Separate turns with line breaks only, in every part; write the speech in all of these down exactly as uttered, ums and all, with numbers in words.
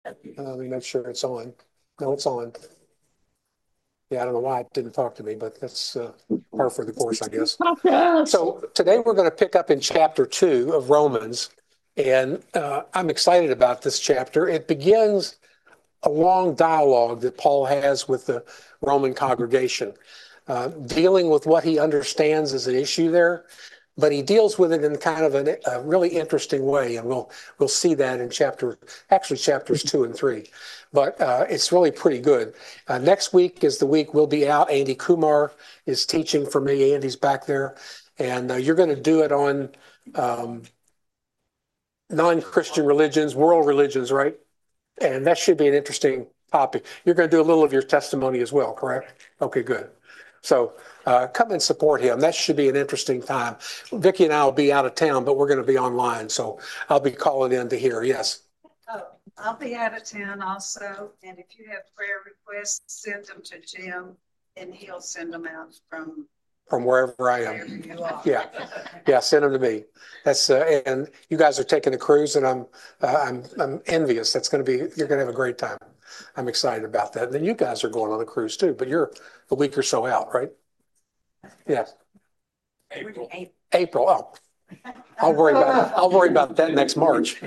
Uh, let me make sure it's on. No, it's on. Yeah, I don't know why it didn't talk to me, but that's uh, par for the course, I guess. So today we're going to pick up in chapter two of Romans, and uh, I'm excited about this chapter. It begins a long dialogue that Paul has with the Roman congregation, uh, dealing with what he understands as an issue there, but he deals with it in kind of an, a really interesting way, and we'll we'll see that in chapter, actually chapters two and three. But uh, it's really pretty good. Uh, next week is the week we'll be out. Andy Kumar is teaching for me. Andy's back there, and uh, you're going to do it on um, non-Christian religions, world religions, right? And that should be an interesting topic. You're going to do a little of your testimony as well, correct? Okay, good. So uh, come and support him. That should be an interesting time. Vicki and I will be out of town, but we're going to be online. So I'll be calling in to hear. Yes.
Oh, I'll be out of town also. And if you have prayer requests, send them to Jim and he'll send them out from
From wherever I am. Yeah, yeah. Send them to me. That's uh, and you guys are taking a cruise, and I'm uh, I'm I'm envious. That's going to be you're going to have a great time. I'm excited about that. And then you guys are going on a cruise too, but you're a week or so out, right? Yeah.
April.
April. Oh, I'll worry about I'll worry about that next March.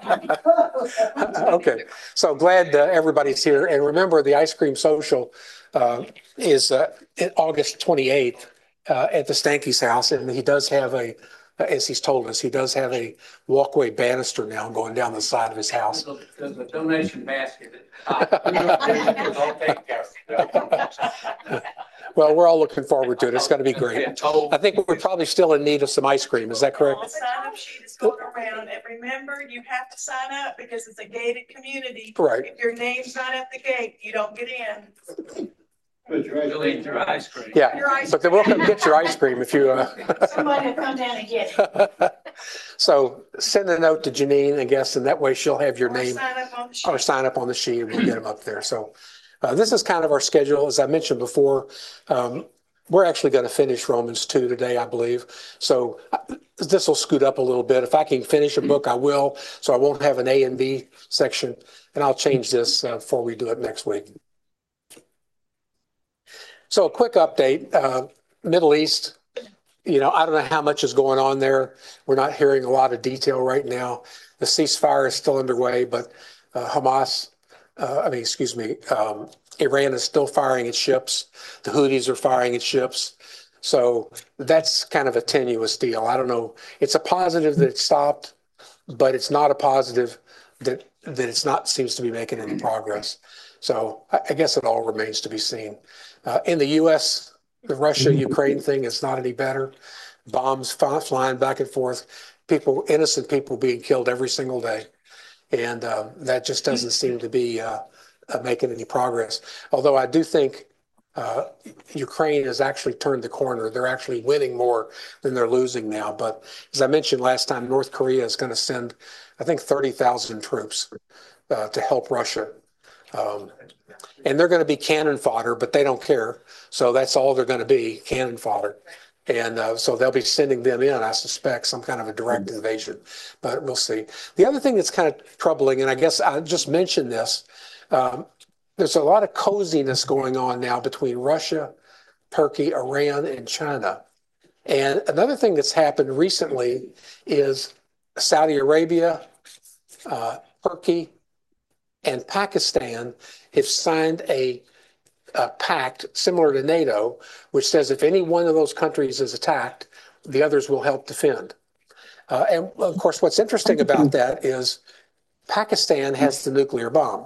Okay. So glad uh, everybody's here, and remember the ice cream social uh, is uh, August twenty-eighth. Uh, at the Stanky's house, and he does have a, as he's told us, he does have a walkway banister now going down the side of his house.
There's a donation basket at the top.
Well, we're all looking forward to it. It's going to be great. I think we're probably still in need of some ice cream. Is that correct?
The sign-up sheet is going around, and remember, you have to sign up because it's a gated community.
Right.
If your name's not at the gate, you don't get in.
You'll eat your ice cream.
Yeah,
Your ice
but then we'll come get your ice cream if you. Uh...
Somebody will come down and get it.
So send a note to Janine, I guess, and that way she'll have your
Or
name
sign up on the sheet.
or sign up on the sheet, and we'll get them up there. So uh, this is kind of our schedule, as I mentioned before. Um, we're actually going to finish Romans two today, I believe. So uh, this will scoot up a little bit. If I can finish a book, I will. So I won't have an A and B section, and I'll change this uh, before we do it next week. So a quick update, uh, Middle East, you know, I don't know how much is going on there. We're not hearing a lot of detail right now. The ceasefire is still underway, but uh, Hamas, uh, I mean, excuse me, um, Iran is still firing its ships. The Houthis are firing its ships. So that's kind of a tenuous deal. I don't know. It's a positive that it stopped, but it's not a positive that, that it's not seems to be making any progress. So I, I guess it all remains to be seen. Uh, in the U S, the Russia-Ukraine thing is not any better. Bombs flying back and forth, people, innocent people being killed every single day. And uh, that just doesn't seem to be uh, uh, making any progress. Although I do think uh, Ukraine has actually turned the corner. They're actually winning more than they're losing now. But as I mentioned last time, North Korea is going to send, I think, thirty thousand troops uh, to help Russia. Um, and they're going to be cannon fodder, but they don't care. So that's all they're going to be, cannon fodder. And uh, so they'll be sending them in, I suspect, some kind of a direct invasion. But we'll see. The other thing that's kind of troubling, and I guess I just mentioned this, um, there's a lot of coziness going on now between Russia, Turkey, Iran, and China. And another thing that's happened recently is Saudi Arabia, uh, Turkey, and Pakistan have signed a, a pact similar to NATO, which says if any one of those countries is attacked, the others will help defend. Uh, and of course, what's interesting about that is Pakistan has the nuclear bomb.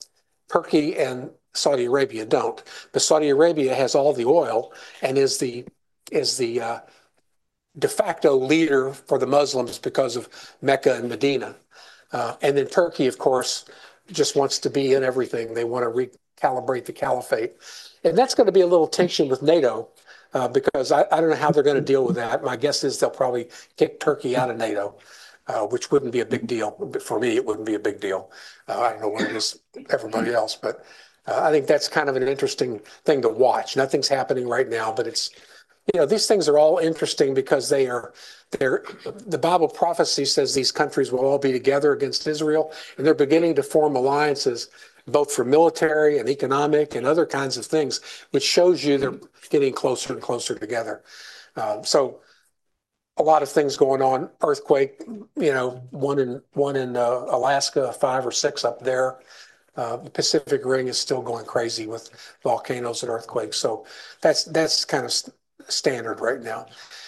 Turkey and Saudi Arabia don't, but Saudi Arabia has all the oil and is the is the uh, de facto leader for the Muslims because of Mecca and Medina. Uh, and then Turkey, of course, just wants to be in everything. They want to recalibrate the caliphate. And that's going to be a little tension with NATO uh, because I, I don't know how they're going to deal with that. My guess is they'll probably kick Turkey out of NATO, uh, which wouldn't be a big deal. But for me, it wouldn't be a big deal. Uh, I don't know what it is everybody else, but uh, I think that's kind of an interesting thing to watch. Nothing's happening right now, but it's you know, these things are all interesting because they are, they're, the Bible prophecy says these countries will all be together against Israel, and they're beginning to form alliances, both for military and economic and other kinds of things, which shows you they're getting closer and closer together. Uh, so a lot of things going on. Earthquake, you know, one in one in uh, Alaska, five or six up there. Uh, the Pacific Ring is still going crazy with volcanoes and earthquakes. So that's that's kind of st- standard right now.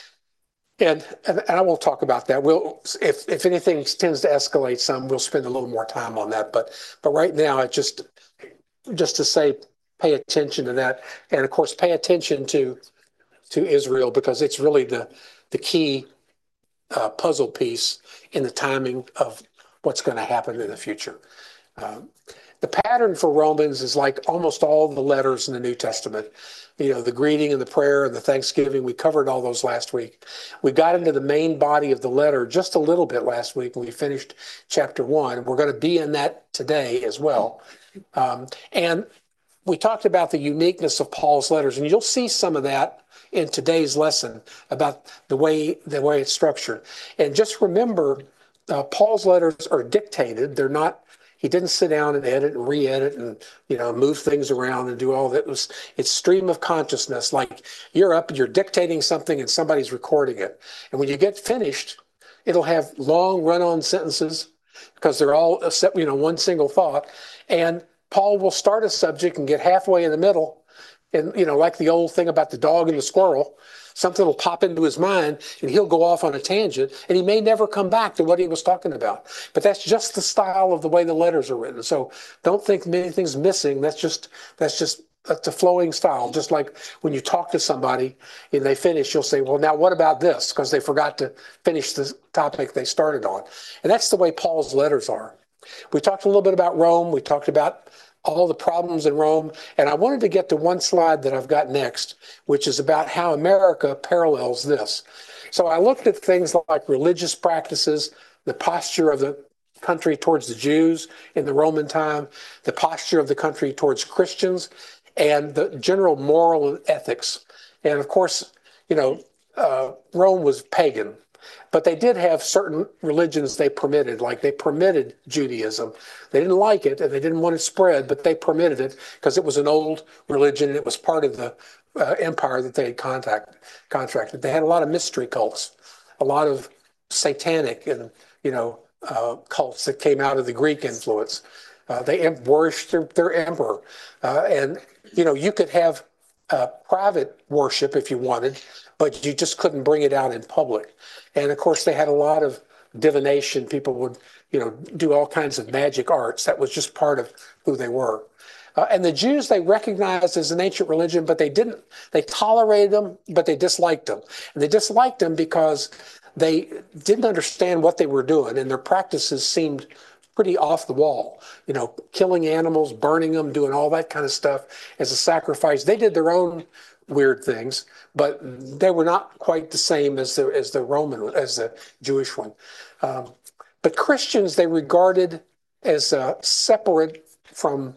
And, and and I won't talk about that. We'll if if anything tends to escalate some, we'll spend a little more time on that. But but right now, it just just to say, pay attention to that, and of course, pay attention to to Israel, because it's really the the key uh, puzzle piece in the timing of what's going to happen in the future. Um, the pattern for Romans is like almost all the letters in the New Testament. You know, the greeting and the prayer and the thanksgiving, we covered all those last week. We got into the main body of the letter just a little bit last week when we finished chapter one. We're going to be in that today as well. Um, and we talked about the uniqueness of Paul's letters, and you'll see some of that in today's lesson about the way the way it's structured. And just remember, uh, Paul's letters are dictated. They're not. He didn't sit down and edit and re-edit and, you know, move things around and do all that. It was, it's stream of consciousness. Like you're up and you're dictating something and somebody's recording it. And when you get finished, it'll have long run-on sentences because they're all, you know, one single thought. And Paul will start a subject and get halfway in the middle. And, you know, like the old thing about the dog and the squirrel, something will pop into his mind and he'll go off on a tangent and he may never come back to what he was talking about. But that's just the style of the way the letters are written. So don't think anything's missing. That's just, that's just, that's a flowing style. Just like when you talk to somebody and they finish, you'll say, well, now what about this? Because they forgot to finish the topic they started on. And that's the way Paul's letters are. We talked a little bit about Rome. We talked about all the problems in Rome. And I wanted to get to one slide that I've got next, which is about how America parallels this. So I looked at things like religious practices, the posture of the country towards the Jews in the Roman time, the posture of the country towards Christians, and the general moral and ethics. And of course, you know, uh, Rome was pagan. But they did have certain religions they permitted, like they permitted Judaism. They didn't like it and they didn't want it spread, but they permitted it because it was an old religion and it was part of the uh, empire that they had contact, contracted. They had a lot of mystery cults, a lot of satanic and, you know, uh, cults that came out of the Greek influence. Uh, they worshipped their, their emperor. Uh, and, you know, you could have uh, private worship if you wanted, but you just couldn't bring it out in public. And of course, they had a lot of divination. People would, you know, do all kinds of magic arts. That was just part of who they were. Uh, and the Jews, they recognized as an ancient religion, but they didn't, they tolerated them, but they disliked them. And they disliked them because they didn't understand what they were doing, and their practices seemed pretty off the wall. You know, killing animals, burning them, doing all that kind of stuff as a sacrifice. They did their own weird things, but they were not quite the same as the as the Roman, as the Jewish one. Um, but Christians, they regarded as uh, separate from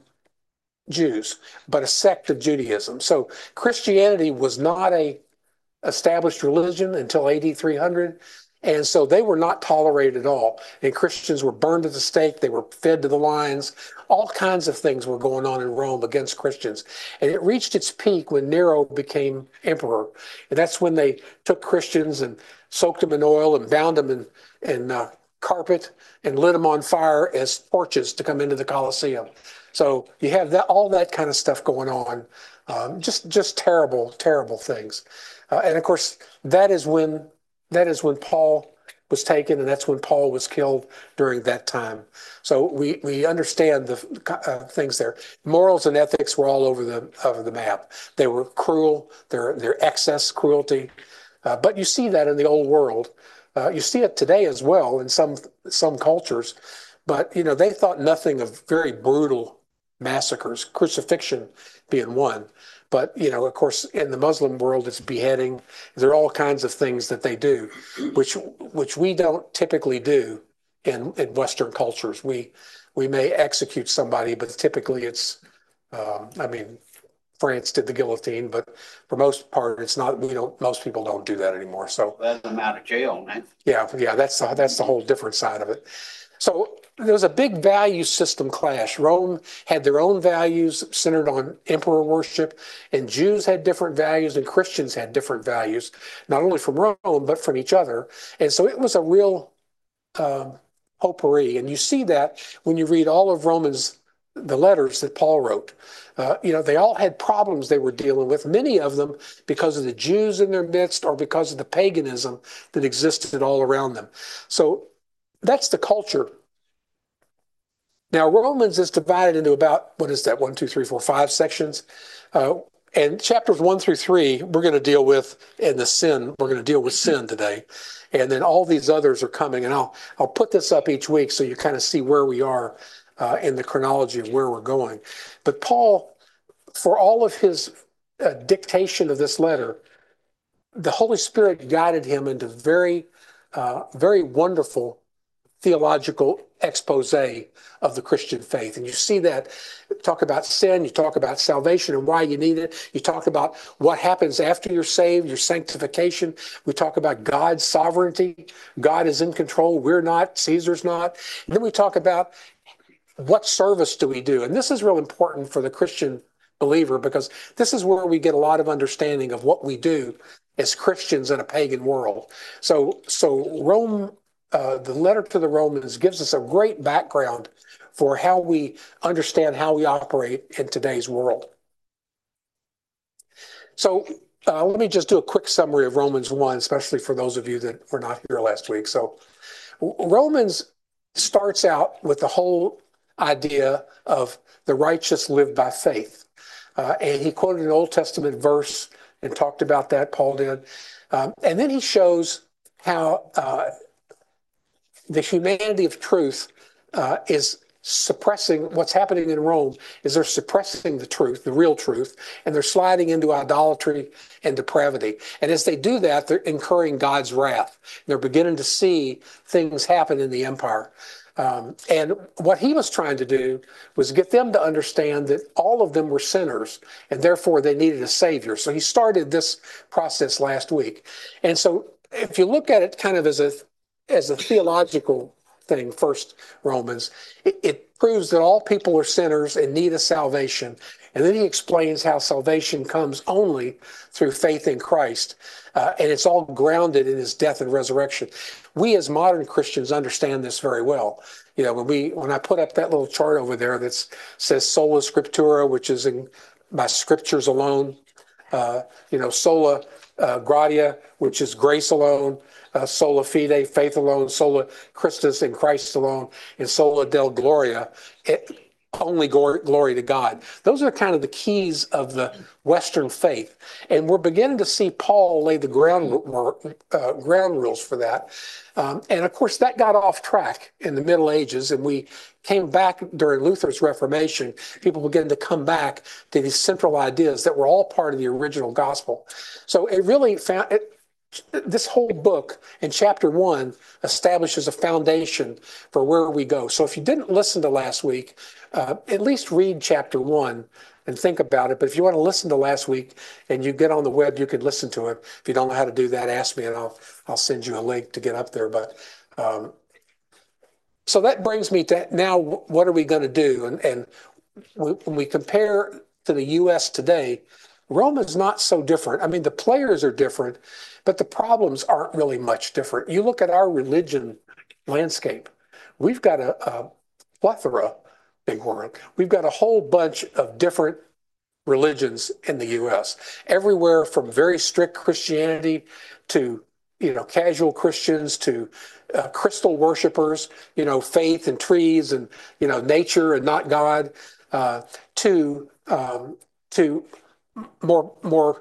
Jews, but a sect of Judaism. So Christianity was not a established religion until A D three hundred. And so they were not tolerated at all. And Christians were burned at the stake. They were fed to the lions. All kinds of things were going on in Rome against Christians. And it reached its peak when Nero became emperor. And that's when they took Christians and soaked them in oil and bound them in, in uh, carpet and lit them on fire as torches to come into the Colosseum. So you have that, all that kind of stuff going on. Um, just, just terrible, terrible things. Uh, and of course, that is when That is when Paul was taken, and that's when Paul was killed during that time. So we, we understand the uh, things there. Morals and ethics were all over the over the map. They were cruel, their their excess cruelty. Uh, but you see that in the old world. Uh, you see it today as well in some some cultures. But you know, they thought nothing of very brutal massacres, crucifixion being one. But, you know, of course, in the Muslim world, it's beheading. There are all kinds of things that they do, which which we don't typically do in, in Western cultures. We we may execute somebody, but typically it's, um, I mean, France did the guillotine, but for most part, it's not. We don't. Most people don't do that anymore. So
Let them out of jail, man.
yeah, yeah, that's the, that's the whole different side of it. So there was a big value system clash. Rome had their own values centered on emperor worship, and Jews had different values, and Christians had different values, not only from Rome, but from each other. And so it was a real um, potpourri. And you see that when you read all of Romans, the letters that Paul wrote. Uh, you know, they all had problems they were dealing with, many of them because of the Jews in their midst or because of the paganism that existed all around them. So that's the culture. Now, Romans is divided into about, what is that, one, two, three, four, five sections. Uh, and chapters one through three, we're going to deal with in the sin. We're going to deal with sin today. And then all these others are coming. And I'll, I'll put this up each week so you kind of see where we are uh, in the chronology of where we're going. But Paul, for all of his uh, dictation of this letter, the Holy Spirit guided him into very, uh, very wonderful theological expose of the Christian faith. And you see that, talk about sin, you talk about salvation and why you need it. You talk about what happens after you're saved, your sanctification. We talk about God's sovereignty. God is in control. We're not. Caesar's not. And then we talk about what service do we do? And this is real important for the Christian believer because this is where we get a lot of understanding of what we do as Christians in a pagan world. So, so Rome, Uh, the letter to the Romans gives us a great background for how we understand how we operate in today's world. So uh, let me just do a quick summary of Romans one, especially for those of you that were not here last week. So Romans starts out with the whole idea of the righteous live by faith. Uh, and he quoted an Old Testament verse and talked about that, Paul did. Um, and then he shows how uh, the humanity of truth uh, is suppressing what's happening in Rome is they're suppressing the truth, the real truth, and they're sliding into idolatry and depravity. And as they do that, they're incurring God's wrath. They're beginning to see things happen in the empire. Um, and what he was trying to do was get them to understand that all of them were sinners and therefore they needed a savior. So he started this process last week. And so if you look at it kind of as a as a theological thing, first Romans, it, it proves that all people are sinners and need a salvation. And then he explains how salvation comes only through faith in Christ. Uh, and it's all grounded in his death and resurrection. We as modern Christians understand this very well. You know, when we when I put up that little chart over there that says sola scriptura, which is in by scriptures alone, uh, you know, sola uh, gratia, which is grace alone, Uh, sola fide, faith alone, sola Christus, in Christ alone, and sola Deo Gloria, it, only glory, glory to God. Those are kind of the keys of the Western faith. And we're beginning to see Paul lay the ground, uh, ground rules for that. Um, and of course, that got off track in the Middle Ages, and we came back during Luther's Reformation. People began to come back to these central ideas that were all part of the original gospel. So it really found... It, This whole book in chapter one establishes a foundation for where we go. So if you didn't listen to last week, uh, at least read chapter one and think about it. But if you want to listen to last week and you get on the web, you can listen to it. If you don't know how to do that, ask me and I'll I'll send you a link to get up there. But um, so that brings me to now, what are we going to do? And, and we, when we compare to the U S today, Rome is not so different. I mean, the players are different, but the problems aren't really much different. You look at our religion landscape, we've got a, a plethora, big word, we've got a whole bunch of different religions in the U S, everywhere from very strict Christianity to, you know, casual Christians to uh, crystal worshipers, you know, faith and trees and, you know, nature and not God, uh, to, um, to more, more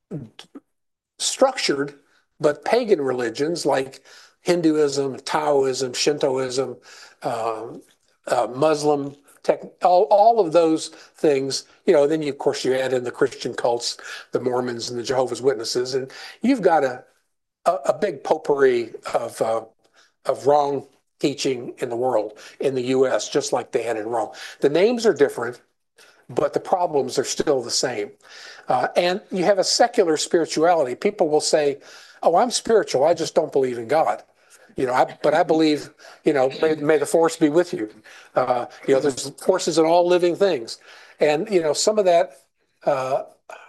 structured but pagan religions like Hinduism, Taoism, Shintoism, um, uh, Muslim, tech, all, all of those things, you know, then you, of course you add in the Christian cults, the Mormons and the Jehovah's Witnesses, and you've got a, a, a big potpourri of, uh, of wrong teaching in the world, in the U S, just like they had in Rome. The names are different. but the problems are still the same. Uh, and you have a secular spirituality. People will say, oh, I'm spiritual, I just don't believe in God. You know, I, but I believe, you know, may, may the force be with you. Uh, you know, there's forces in all living things. And, you know, some of that, uh,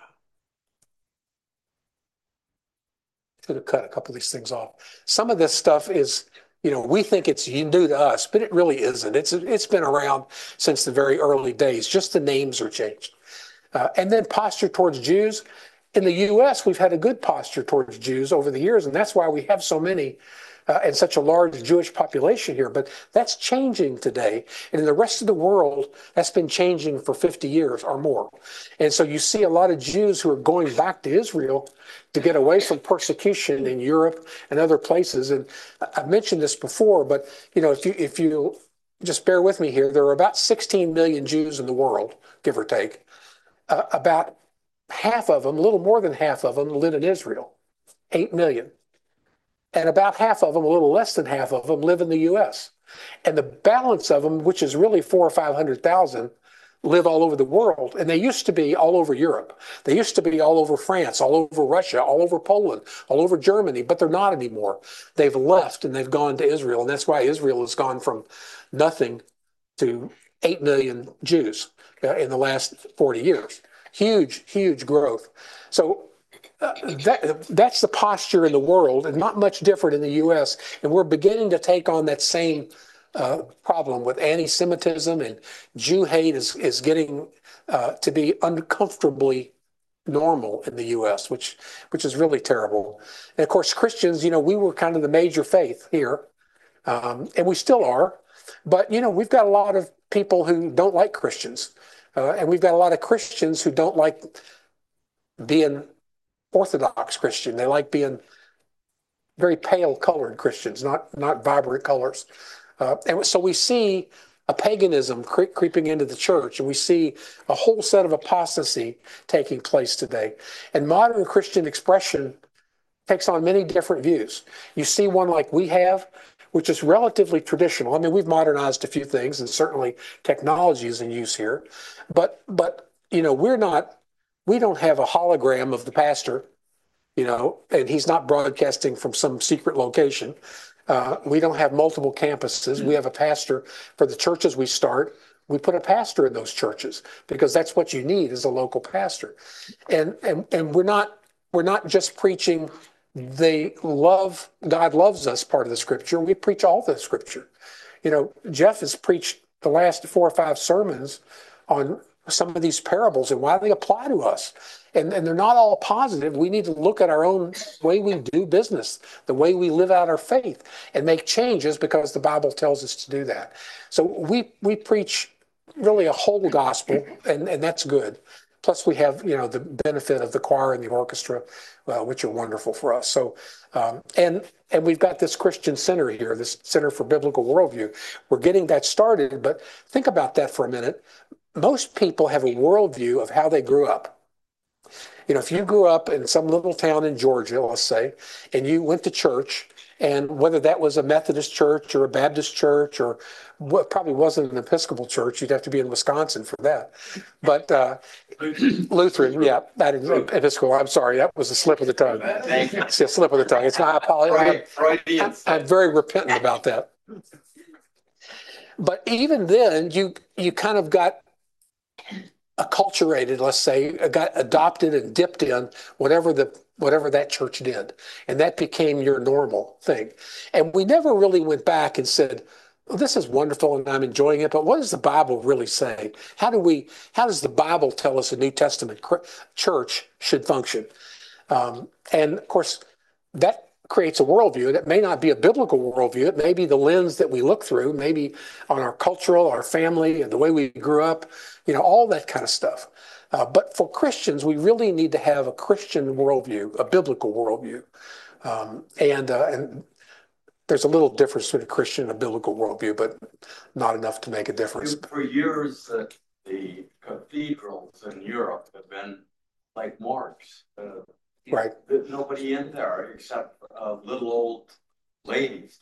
should have cut a couple of these things off. Some of this stuff is, you know, we think it's new to us, but it really isn't. It's it's been around since the very early days. Just the names are changed. Uh, and then posture towards Jews. In the U S, we've had a good posture towards Jews over the years, and that's why we have so many uh, and such a large Jewish population here. But that's changing today. And in the rest of the world, that's been changing for fifty years or more. And so you see a lot of Jews who are going back to Israel to get away from persecution in Europe and other places. And I've mentioned this before, but you know, if you if you just bear with me here, there are about sixteen million Jews in the world, give or take. Uh, about half of them, a little more than half of them, live in Israel, eight million. And about half of them, a little less than half of them, live in the U S. And the balance of them, which is really four or five hundred thousand, live all over the world. And they used to be all over Europe. They used to be all over France, all over Russia, all over Poland, all over Germany, but they're not anymore. They've left and they've gone to Israel. And that's why Israel has gone from nothing to eight million Jews uh, in the last forty years. Huge, huge growth. So uh, that, that's the posture in the world, and not much different in the U S. And we're beginning to take on that same uh, problem with anti-Semitism, and Jew hate is, is getting uh, to be uncomfortably normal in the U S, which which is really terrible. And of course, Christians, you know, we were kind of the major faith here, um, and we still are. But, you know, we've got a lot of people who don't like Christians. Uh, and we've got a lot of Christians who don't like being Orthodox Christian. They like being very pale colored Christians, not, not vibrant colors. Uh, and so we see a paganism cre- creeping into the church, and we see a whole set of apostasy taking place today. And modern Christian expression takes on many different views. You see one like we have, which is relatively traditional. I mean, we've modernized a few things, and certainly technology is in use here. But, but you know, we're not, we don't have a hologram of the pastor, you know, and he's not broadcasting from some secret location. Uh, we don't have multiple campuses. We have a pastor for the churches we start. We put a pastor in those churches because that's what you need is a local pastor. And, and, and we're not, we're not just preaching the love, God loves us part of the scripture. We preach all the scripture. You know, Jeff has preached the last four or five sermons on some of these parables and why they apply to us. And, and they're not all positive. We need to look at our own way we do business, the way we live out our faith, and make changes because the Bible tells us to do that. So we we preach really a whole gospel, and, and that's good. Plus, we have, you know, the benefit of the choir and the orchestra, uh, which are wonderful for us. So, um, and and we've got this Christian Center here, this Center for Biblical Worldview. We're getting that started, but think about that for a minute. Most people have a worldview of how they grew up. You know, if you grew up in some little town in Georgia, let's say, and you went to church, and whether that was a Methodist church or a Baptist church or what probably wasn't an Episcopal church, you'd have to be in Wisconsin for that. But uh, Lutheran, yeah, that is Episcopal. I'm sorry, that was a slip of the tongue. It's a slip of the tongue. It's not. I apologize. I'm, I'm very repentant about that. But even then, you you kind of got acculturated, let's say, got adopted and dipped in whatever the whatever that church did. And that became your normal thing. And we never really went back and said, well, this is wonderful and I'm enjoying it, but what does the Bible really say? How do we, how does the Bible tell us a New Testament church should function? Um, and of course, that creates a worldview. That may not be a biblical worldview. It may be the lens that we look through, maybe on our cultural, our family, and the way we grew up, you know, all that kind of stuff. Uh, but for Christians, we really need to have a Christian worldview, a biblical worldview. Um, and, uh, and there's a little difference between a Christian and a biblical worldview, but not enough to make a difference.
For years, uh, the cathedrals in Europe have been like morgues. Uh,
Right.
There's nobody in there except uh, little old ladies, typically.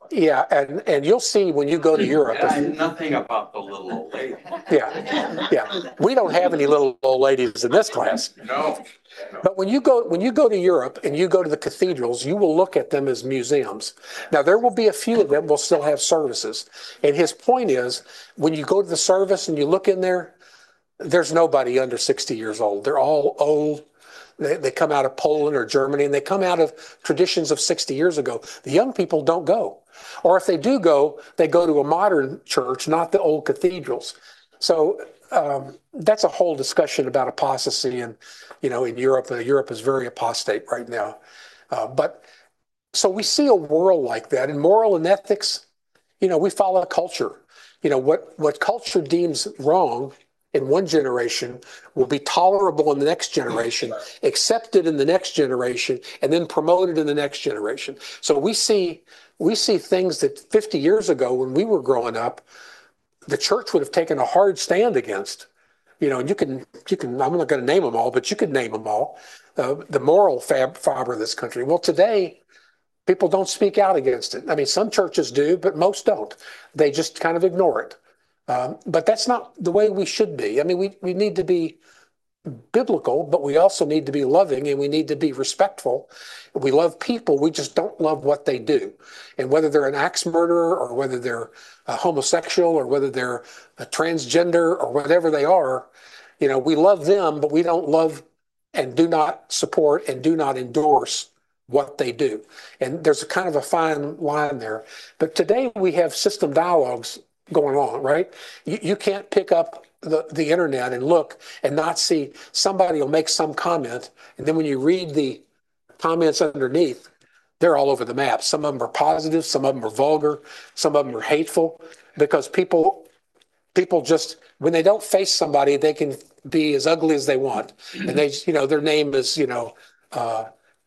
Yeah, and, and you'll see when you go to Europe.
And I know nothing about the little old lady.
Yeah, yeah. We don't have any little old ladies in this class.
No.
But when you go when you go to Europe and you go to the cathedrals, you will look at them as museums. Now there will be a few of them will still have services. And his point is, when you go to the service and you look in there, there's nobody under sixty years old. They're all old. They, they come out of Poland or Germany, and they come out of traditions of sixty years ago. The young people don't go. Or if they do go, they go to a modern church, not the old cathedrals. So um, that's a whole discussion about apostasy, and you know, in Europe, uh, Europe is very apostate right now. Uh, but so we see a world like that, and moral and ethics. You know, we follow culture. You know, what what culture deems wrong in one generation will be tolerable in the next generation, accepted in the next generation, and then promoted in the next generation. So we see we see things that fifty years ago, when we were growing up, the church would have taken a hard stand against. You know, and you can you can I'm not going to name them all, but you could name them all. Uh, the moral fab, fiber of this country. Well, today, people don't speak out against it. I mean, some churches do, but most don't. They just kind of ignore it. Um, but that's not the way we should be. I mean, we, we need to be biblical, but we also need to be loving, and we need to be respectful. We love people. We just don't love what they do. And whether they're an axe murderer, or whether they're a homosexual, or whether they're a transgender, or whatever they are, you know, we love them, but we don't love and do not support and do not endorse what they do. And there's a kind of a fine line there. But today we have system dialogues going on, right? You, you can't pick up the, the internet and look and not see somebody will make some comment. And then when you read the comments underneath, they're all over the map. Some of them are positive, some of them are vulgar, some of them are hateful, because people people just, when they don't face somebody, they can be as ugly as they want. And they, you know, their name is, you know, uh,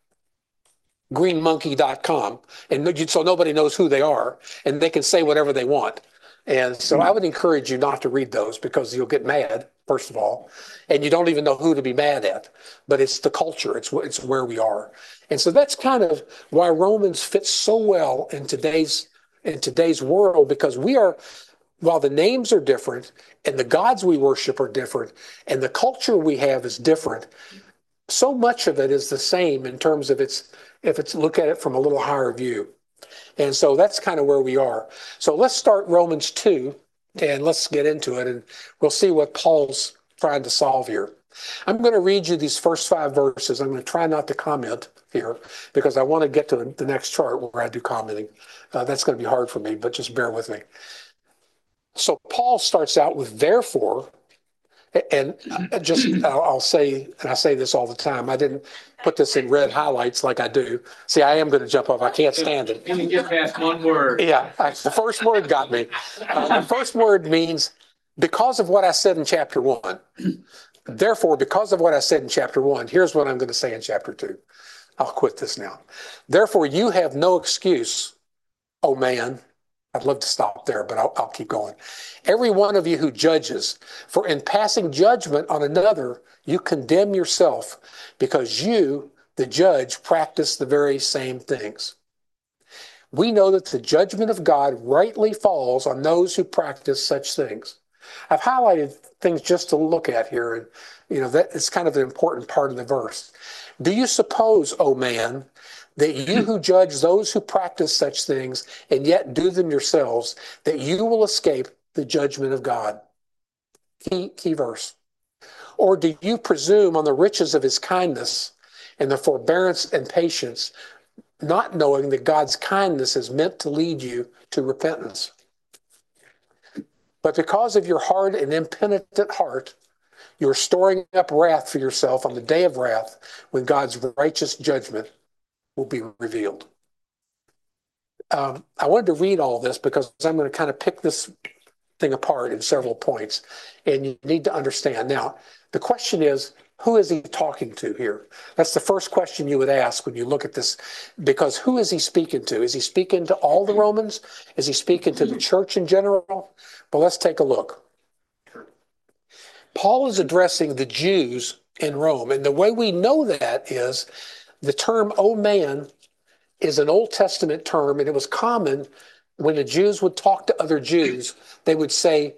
green monkey dot com. And so nobody knows who they are, and they can say whatever they want. And so I would encourage you not to read those, because you'll get mad, first of all, and you don't even know who to be mad at. But it's the culture. It's, it's where we are. And so that's kind of why Romans fits so well in today's in today's world, because we are, while the names are different and the gods we worship are different and the culture we have is different, so much of it is the same in terms of its, if it's look at it from a little higher view. And so that's kind of where we are. So let's start Romans two, and let's get into it, and we'll see what Paul's trying to solve here. I'm going to read you these first five verses. I'm going to try not to comment here, because I want to get to the next chart where I do commenting. Uh, that's going to be hard for me, but just bear with me. So Paul starts out with therefore, and just I'll, I'll say, and I say this all the time, I didn't put this in red highlights like I do. See, I am going to jump off. I can't stand it.
You can get past one word.
Yeah, I, the first word got me. Uh, the first word means because of what I said in chapter one. Therefore, because of what I said in chapter one, here's what I'm going to say in chapter two. I'll quit this now. Therefore, you have no excuse, oh man. I'd love to stop there, but I'll, I'll keep going. Every one of you who judges, for in passing judgment on another, you condemn yourself, because you, the judge, practice the very same things. We know that the judgment of God rightly falls on those who practice such things. I've highlighted things just to look at here, and you know that it's kind of an important part of the verse. Do you suppose, O man, that you who judge those who practice such things and yet do them yourselves, that you will escape the judgment of God? Key, key verse. Or do you presume on the riches of his kindness and the forbearance and patience, not knowing that God's kindness is meant to lead you to repentance? But because of your hard and impenitent heart, you are storing up wrath for yourself on the day of wrath, when God's righteous judgment will be revealed. Um, I wanted to read all this because I'm going to kind of pick this thing apart in several points, and you need to understand. Now, the question is, who is he talking to here? That's the first question you would ask when you look at this, because who is he speaking to? Is he speaking to all the Romans? Is he speaking to the church in general? But let's take a look. Paul is addressing the Jews in Rome, and the way we know that is the term "oh man" is an Old Testament term, and it was common when the Jews would talk to other Jews, they would say,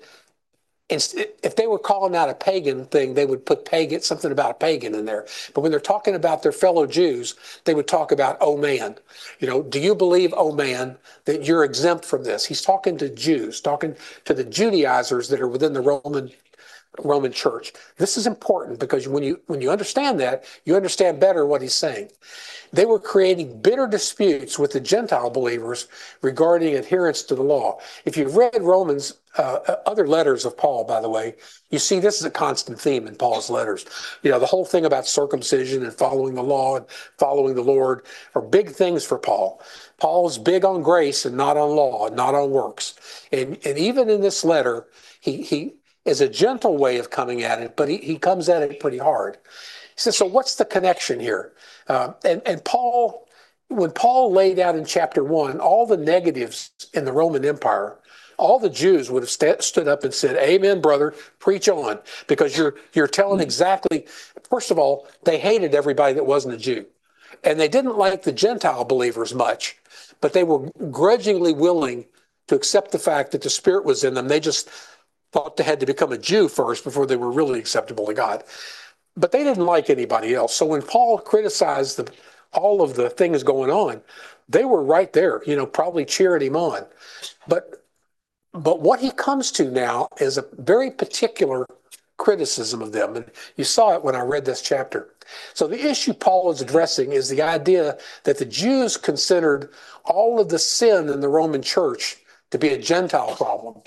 if they were calling out a pagan thing, they would put pagan, something about a pagan in there. But when they're talking about their fellow Jews, they would talk about, oh man, you know, do you believe, oh man, that you're exempt from this? He's talking to Jews, talking to the Judaizers that are within the Roman Roman church. This is important because when you when you understand that, you understand better what he's saying. They were creating bitter disputes with the Gentile believers regarding adherence to the law. If you've read Romans, uh, other letters of Paul, by the way, you see this is a constant theme in Paul's letters. You know, the whole thing about circumcision and following the law and following the Lord are big things for Paul. Paul is big on grace and not on law and not on works. And, and even in this letter, he, he is a gentle way of coming at it, but he, he comes at it pretty hard. He says, so what's the connection here? Uh, and, and Paul, when Paul laid out in chapter one, all the negatives in the Roman Empire, all the Jews would have st- stood up and said, amen, brother, preach on, because you're, you're telling exactly, first of all, they hated everybody that wasn't a Jew. And they didn't like the Gentile believers much, but they were grudgingly willing to accept the fact that the Spirit was in them. They just thought they had to become a Jew first before they were really acceptable to God. But they didn't like anybody else. So when Paul criticized the, all of the things going on, they were right there, you know, probably cheering him on. But but what he comes to now is a very particular criticism of them. And you saw it when I read this chapter. So the issue Paul is addressing is the idea that the Jews considered all of the sin in the Roman church to be a Gentile problem,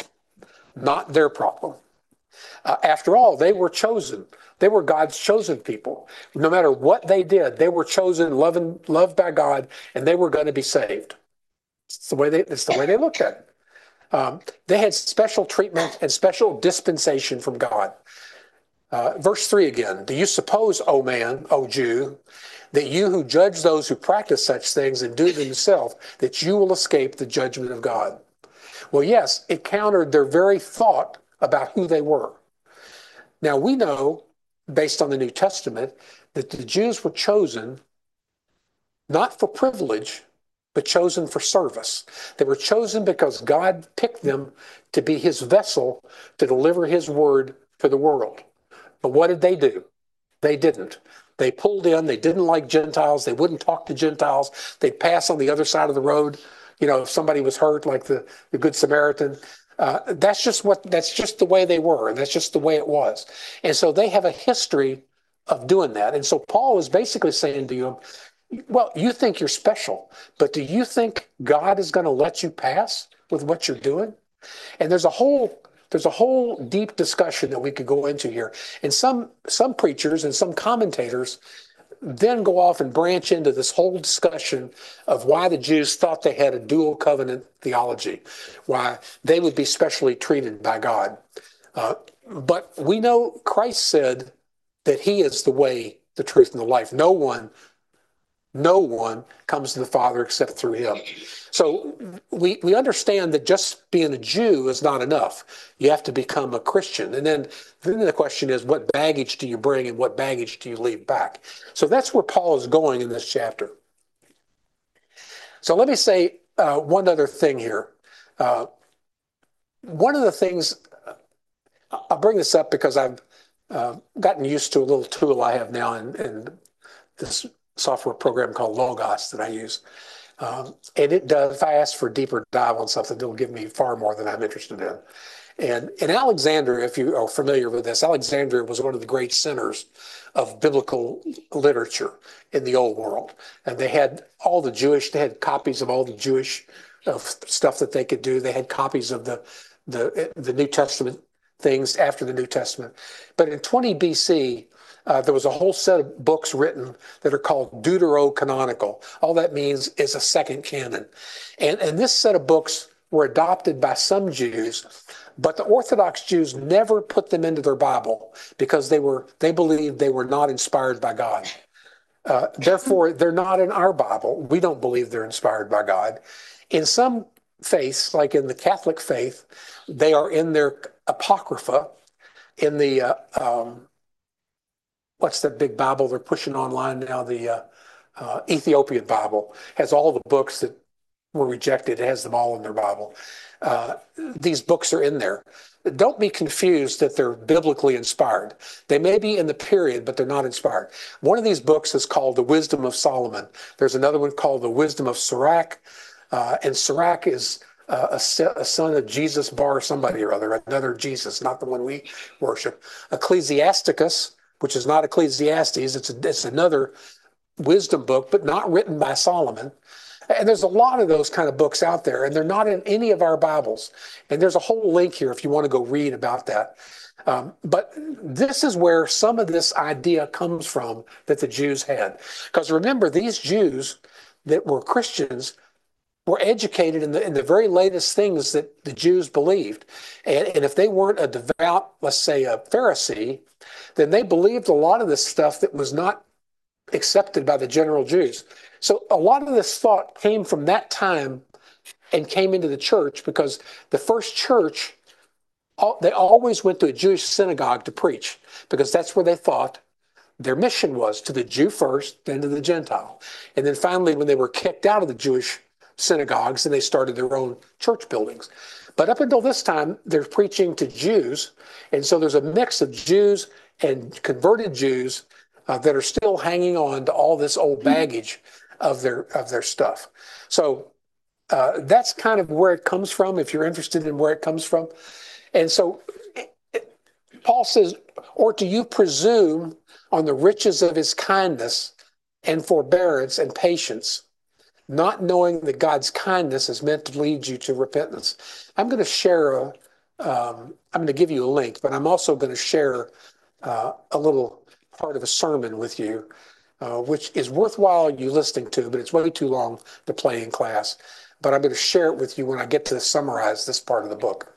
not their problem. Uh, after all, they were chosen. They were God's chosen people. No matter what they did, they were chosen, loved, loved by God, and they were going to be saved. It's the way they, it's the way they looked at it. Um, they had special treatment and special dispensation from God. Uh, verse three again, do you suppose, O man, O Jew, that you who judge those who practice such things and do them yourself, that you will escape the judgment of God? Well, yes, it countered their very thought about who they were. Now, we know, based on the New Testament, that the Jews were chosen not for privilege, but chosen for service. They were chosen because God picked them to be his vessel to deliver his word to the world. But what did they do? They didn't. They pulled in. They didn't like Gentiles. They wouldn't talk to Gentiles. They'd pass on the other side of the road. You know, if somebody was hurt, like the, the Good Samaritan, uh, that's just what, that's just the way they were. And that's just the way it was. And so they have a history of doing that. And so Paul is basically saying to you, well, you think you're special, but do you think God is going to let you pass with what you're doing? And there's a whole, there's a whole deep discussion that we could go into here. And some, some preachers and some commentators then go off and branch into this whole discussion of why the Jews thought they had a dual covenant theology, why they would be specially treated by God. Uh, but we know Christ said that he is the way, the truth, and the life. No one, no one comes to the Father except through him. So we, we understand that just being a Jew is not enough. You have to become a Christian. And then, then the question is, what baggage do you bring and what baggage do you leave back? So that's where Paul is going in this chapter. So let me say uh, one other thing here. Uh, one of the things, I'll bring this up because I've uh, gotten used to a little tool I have now in, in this software program called Logos that I use. Um, and it does, if I ask for a deeper dive on something, it'll give me far more than I'm interested in. And in Alexandria, if you are familiar with this, Alexandria was one of the great centers of biblical literature in the old world. And they had all the Jewish, they had copies of all the Jewish uh, stuff that they could do. They had copies of the, the, the New Testament things after the New Testament. But in twenty B C, Uh, there was a whole set of books written that are called deuterocanonical. All that means is a second canon. And, and this set of books were adopted by some Jews, but the Orthodox Jews never put them into their Bible because they were they believed they were not inspired by God. Uh, therefore, they're not in our Bible. We don't believe they're inspired by God. In some faiths, like in the Catholic faith, they are in their Apocrypha, in the... Uh, um, what's that big Bible they're pushing online now? The uh, uh, Ethiopian Bible has all the books that were rejected. It has them all in their Bible. Uh, these books are in there. Don't be confused that they're biblically inspired. They may be in the period, but they're not inspired. One of these books is called The Wisdom of Solomon. There's another one called The Wisdom of Sirach. Uh, and Sirach is uh, a, a son of Jesus Bar somebody or other, another Jesus, not the one we worship. Ecclesiasticus, which is not Ecclesiastes, it's, a, it's another wisdom book, but not written by Solomon. And there's a lot of those kind of books out there, and they're not in any of our Bibles. And there's a whole link here if you want to go read about that. Um, but this is where some of this idea comes from that the Jews had. Because remember, these Jews that were Christians were educated in the in the very latest things that the Jews believed. And, and if they weren't a devout, let's say a Pharisee, then they believed a lot of this stuff that was not accepted by the general Jews. So a lot of this thought came from that time and came into the church because the first church, they always went to a Jewish synagogue to preach because that's where they thought their mission was, to the Jew first, then to the Gentile. And then finally, when they were kicked out of the Jewish synagogues, then they started their own church buildings. But up until this time, they're preaching to Jews. And so there's a mix of Jews and converted Jews uh, that are still hanging on to all this old baggage of their of their stuff. So uh, that's kind of where it comes from, if you're interested in where it comes from. And so it, it, Paul says, or do you presume on the riches of his kindness and forbearance and patience, not knowing that God's kindness is meant to lead you to repentance? I'm going to share a, um, I'm going to give you a link, but I'm also going to share uh, a little part of a sermon with you, uh, which is worthwhile you listening to, but it's way too long to play in class. But I'm going to share it with you when I get to summarize this part of the book.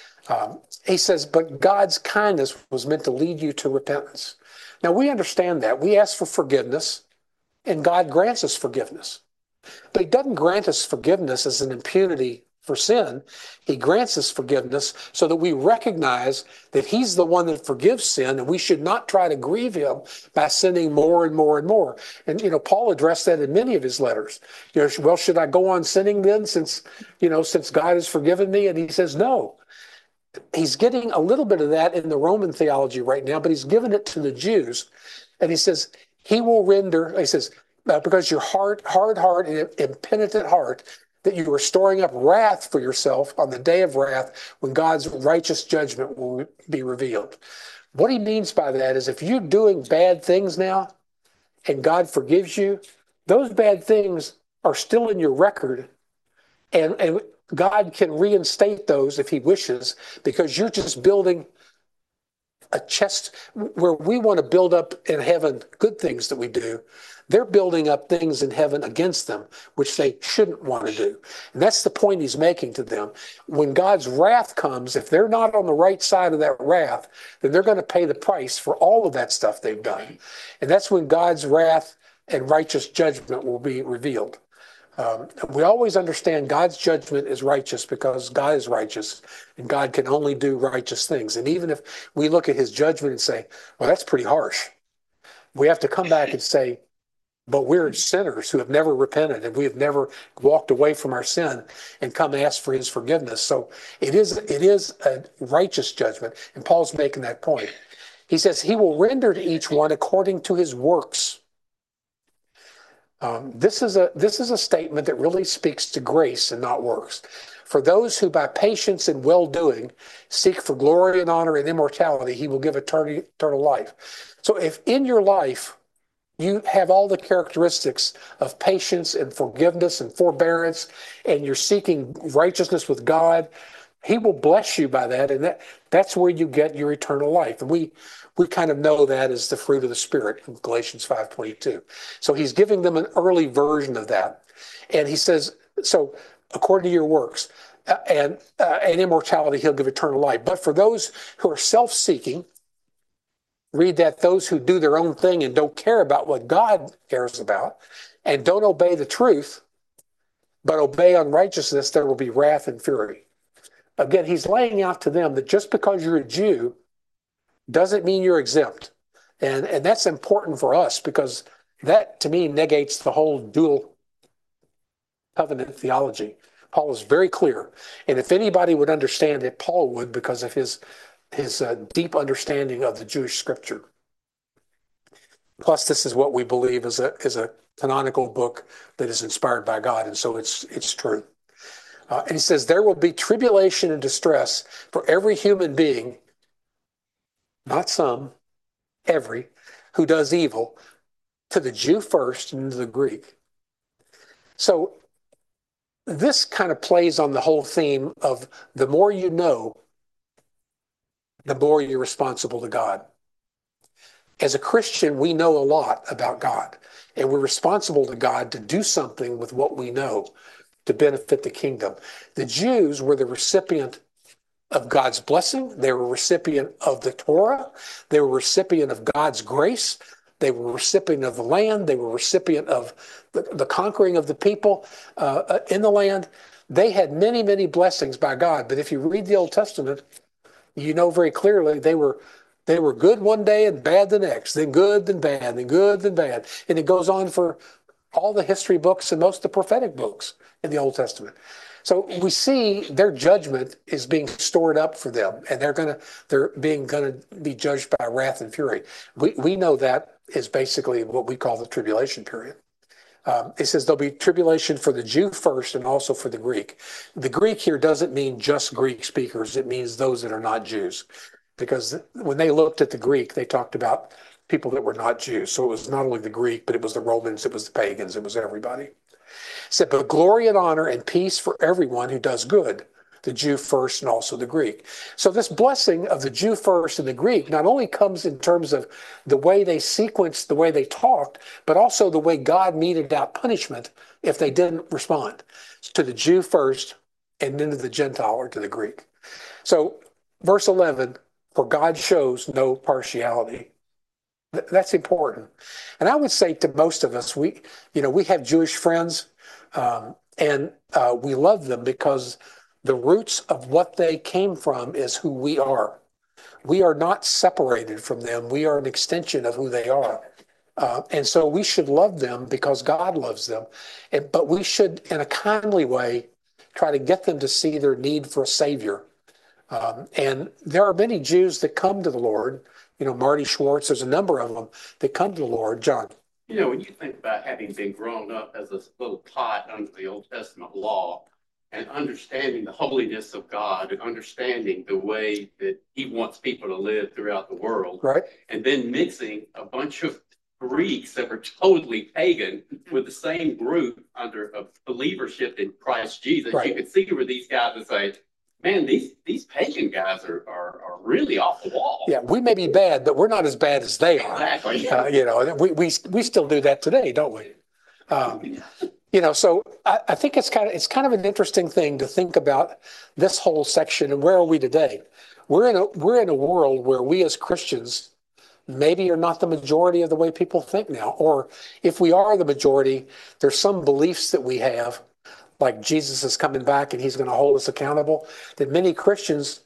Um, he says, but God's kindness was meant to lead you to repentance. Now, we understand that. We ask for forgiveness, and God grants us forgiveness. But he doesn't grant us forgiveness as an impunity for sin. He grants us forgiveness so that we recognize that he's the one that forgives sin, and we should not try to grieve him by sinning more and more and more. And, you know, Paul addressed that in many of his letters. You know, well, should I go on sinning then since, you know, since God has forgiven me? And he says, no. He's getting a little bit of that in the Roman theology right now, but he's given it to the Jews. And he says, he will render, he says, uh, because your heart, hard heart and impenitent heart, that you are storing up wrath for yourself on the day of wrath when God's righteous judgment will be revealed. What he means by that is if you're doing bad things now and God forgives you, those bad things are still in your record, and, and God can reinstate those if he wishes, because you're just building a chest where we want to build up in heaven good things that we do. They're building up things in heaven against them, which they shouldn't want to do. And that's the point he's making to them. When God's wrath comes, if they're not on the right side of that wrath, then they're going to pay the price for all of that stuff they've done. And that's when God's wrath and righteous judgment will be revealed. Um, we always understand God's judgment is righteous because God is righteous and God can only do righteous things. And even if we look at his judgment and say, well, that's pretty harsh, we have to come back and say, but we're sinners who have never repented and we have never walked away from our sin and come ask for his forgiveness. So it is, it is a righteous judgment. And Paul's making that point. He says he will render to each one according to his works. Um, this is a this is a statement that really speaks to grace and not works. For those who by patience and well-doing seek for glory and honor and immortality, he will give eternity, eternal life. So if in your life you have all the characteristics of patience and forgiveness and forbearance, and you're seeking righteousness with God, he will bless you by that, and that, that's where you get your eternal life. And we we kind of know that as the fruit of the Spirit in Galatians five twenty-two. So he's giving them an early version of that. And he says, so according to your works uh, and, uh, and immortality, he'll give eternal life. But for those who are self-seeking, read that those who do their own thing and don't care about what God cares about and don't obey the truth, but obey unrighteousness, there will be wrath and fury. Again, he's laying out to them that just because you're a Jew doesn't mean you're exempt. And, and that's important for us because That, to me, negates the whole dual covenant theology. Paul is very clear. And if anybody would understand it, Paul would, because of his, his uh, deep understanding of the Jewish scripture. Plus, this is what we believe is a, is a canonical book that is inspired by God, and so it's, it's true. Uh, and he says, there will be tribulation and distress for every human being, not some, every, who does evil, to the Jew first and to the Greek. So this kind of plays on the whole theme of the more you know, the more you're responsible to God. As a Christian, we know a lot about God, and we're responsible to God to do something with what we know to benefit the kingdom. The Jews were the recipient of God's blessing. They were recipient of the Torah. They were recipient of God's grace. They were recipient of the land. They were recipient of the, the conquering of the people uh, in the land. They had many, many blessings by God. But if you read the Old Testament, you know very clearly they were they were good one day and bad the next, then good, then bad, then good, then bad. And it goes on for all the history books and most of the prophetic books in the Old Testament. So we see their judgment is being stored up for them, and they're gonna they're being gonna be judged by wrath and fury. We we know that is basically what we call the tribulation period. Um, it says there'll be tribulation for the Jew first and also for the Greek. The Greek here doesn't mean just Greek speakers. It means those that are not Jews. Because when they looked at the Greek, they talked about people that were not Jews. So it was not only the Greek, but it was the Romans, it was the pagans, it was everybody. It said, but glory and honor and peace for everyone who does good, the Jew first and also the Greek. So this blessing of the Jew first and the Greek not only comes in terms of the way they sequenced, the way they talked, but also the way God meted out punishment if they didn't respond to the Jew first and then to the Gentile or to the Greek. So verse eleven, for God shows no partiality. Th- that's important. And I would say to most of us, we, you know, we have Jewish friends, um, and uh, we love them because the roots of what they came from is who we are. We are not separated from them. We are an extension of who they are. Uh, and so we should love them because God loves them. And, but we should, in a kindly way, try to get them to see their need for a Savior. Um, and there are many Jews that come to the Lord. You know, Marty Schwartz, there's a number of them that come to the Lord. John.
You know, when you think about having been grown up as a little tot under the Old Testament law and understanding the holiness of God and understanding the way that he wants people to live throughout the world,
Right.
And then mixing a bunch of Greeks that were totally pagan with the same group under a believership in Christ Jesus,
Right.
You could see where these guys would say, man, these these pagan guys are, are, are really off the wall.
Yeah, we may be bad, but we're not as bad as they are.
Exactly.
Uh, you know, we, we we still do that today, don't we? Um, you know, so I, I think it's kind of it's kind of an interesting thing to think about this whole section and where are we today? We're in a we're in a world where we as Christians maybe are not the majority of the way people think now, or if we are the majority, there's some beliefs that we have, like Jesus is coming back and he's going to hold us accountable, that many Christians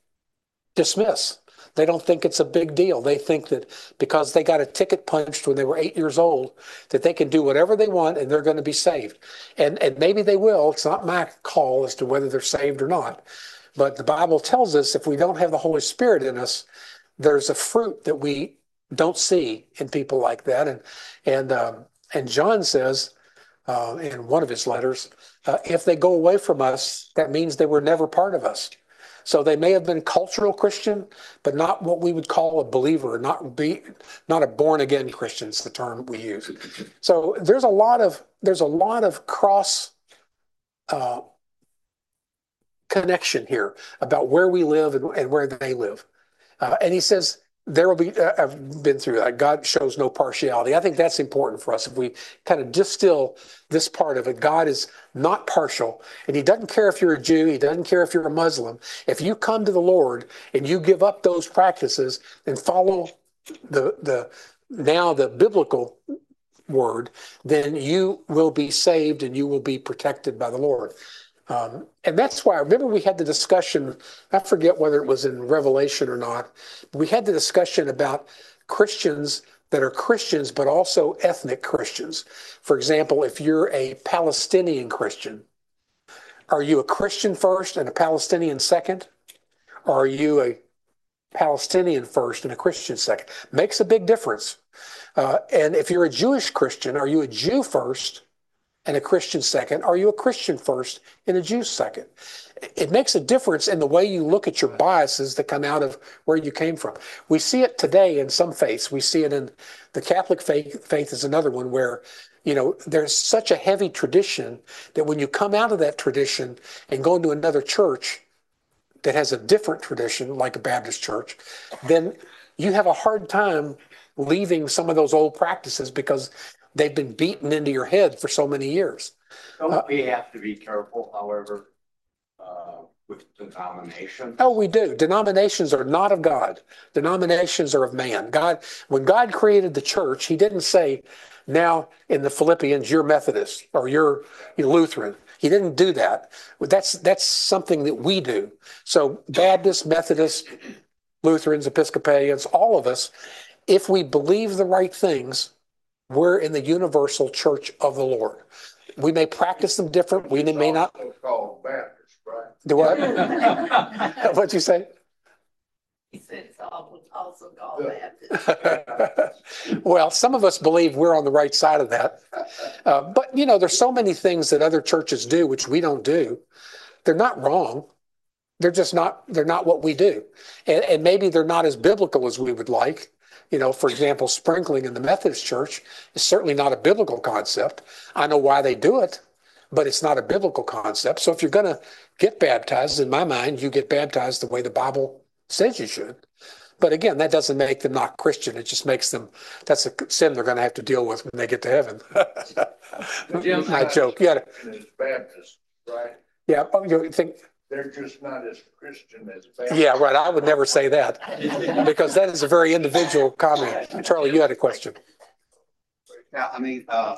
dismiss. They don't think it's a big deal. They think that because they got a ticket punched when they were eight years old, that they can do whatever they want and they're going to be saved. And, and maybe they will. It's not my call as to whether they're saved or not. But the Bible tells us if we don't have the Holy Spirit in us, there's a fruit that we don't see in people like that. And, and, um, and John says, Uh, in one of his letters, uh, if they go away from us, that means they were never part of us. So they may have been cultural Christian, but not what we would call a believer, not be, not a born again Christian is the term we use. So there's a lot of there's a lot of cross uh, connection here about where we live and, and where they live. Uh, and he says, there will be, uh, I've been through that. God shows no partiality. I think that's important for us. If we kind of distill this part of it, God is not partial, and he doesn't care if you're a Jew. He doesn't care if you're a Muslim. If you come to the Lord and you give up those practices and follow the, the now the biblical word, then you will be saved and you will be protected by the Lord. Um, and that's why, I remember we had the discussion, I forget whether it was in Revelation or not, but we had the discussion about Christians that are Christians, but also ethnic Christians. For example, if you're a Palestinian Christian, are you a Christian first and a Palestinian second? Or are you a Palestinian first and a Christian second? Makes a big difference. Uh, and if you're a Jewish Christian, are you a Jew first and a Christian second? Are you a Christian first and a Jew second? It makes a difference in the way you look at your biases that come out of where you came from. We see it today in some faiths. We see it in the Catholic faith, faith is another one where, you know, there's such a heavy tradition that when you come out of that tradition and go into another church that has a different tradition, like a Baptist church, then you have a hard time leaving some of those old practices because they've been beaten into your head for so many years.
Don't
Uh,
we have to be careful, however, uh, with denomination?
Oh, we do. Denominations are not of God. Denominations are of man. God, when God created the church, he didn't say, now in the Philippians, you're Methodist or you're, you're Lutheran. He didn't do that. That's, that's something that we do. So Baptists, Methodists, Lutherans, Episcopalians, all of us, if we believe the right things, we're in the universal church of the Lord. We may practice them different. We may not.
Also called Baptist, right?
Do what? What'd you say?
He said it's all- also called Baptist.
Well, some of us believe we're on the right side of that. Uh, but, you know, there's so many things that other churches do, which we don't do. They're not wrong. They're just not, they're not what we do. And, and maybe they're not as biblical as we would like. You know, for example, sprinkling in the Methodist Church is certainly not a biblical concept. I know why they do it, but it's not a biblical concept. So if you're going to get baptized, in my mind, you get baptized the way the Bible says you should. But again, that doesn't make them not Christian. It just makes them, that's a sin they're going to have to deal with when they get to heaven.
Jim,
I joke. Yeah.
As Baptist, right?
Yeah. Oh, you think,
They're just not as Christian as Baptist.
yeah, right. I would never say that because that is a very individual comment. Charlie, you had a question.
Yeah, I mean, uh,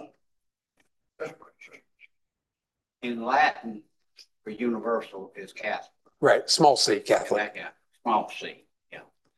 in Latin, for universal is Catholic.
Right. Small c, Catholic.
Yeah, small c, yeah.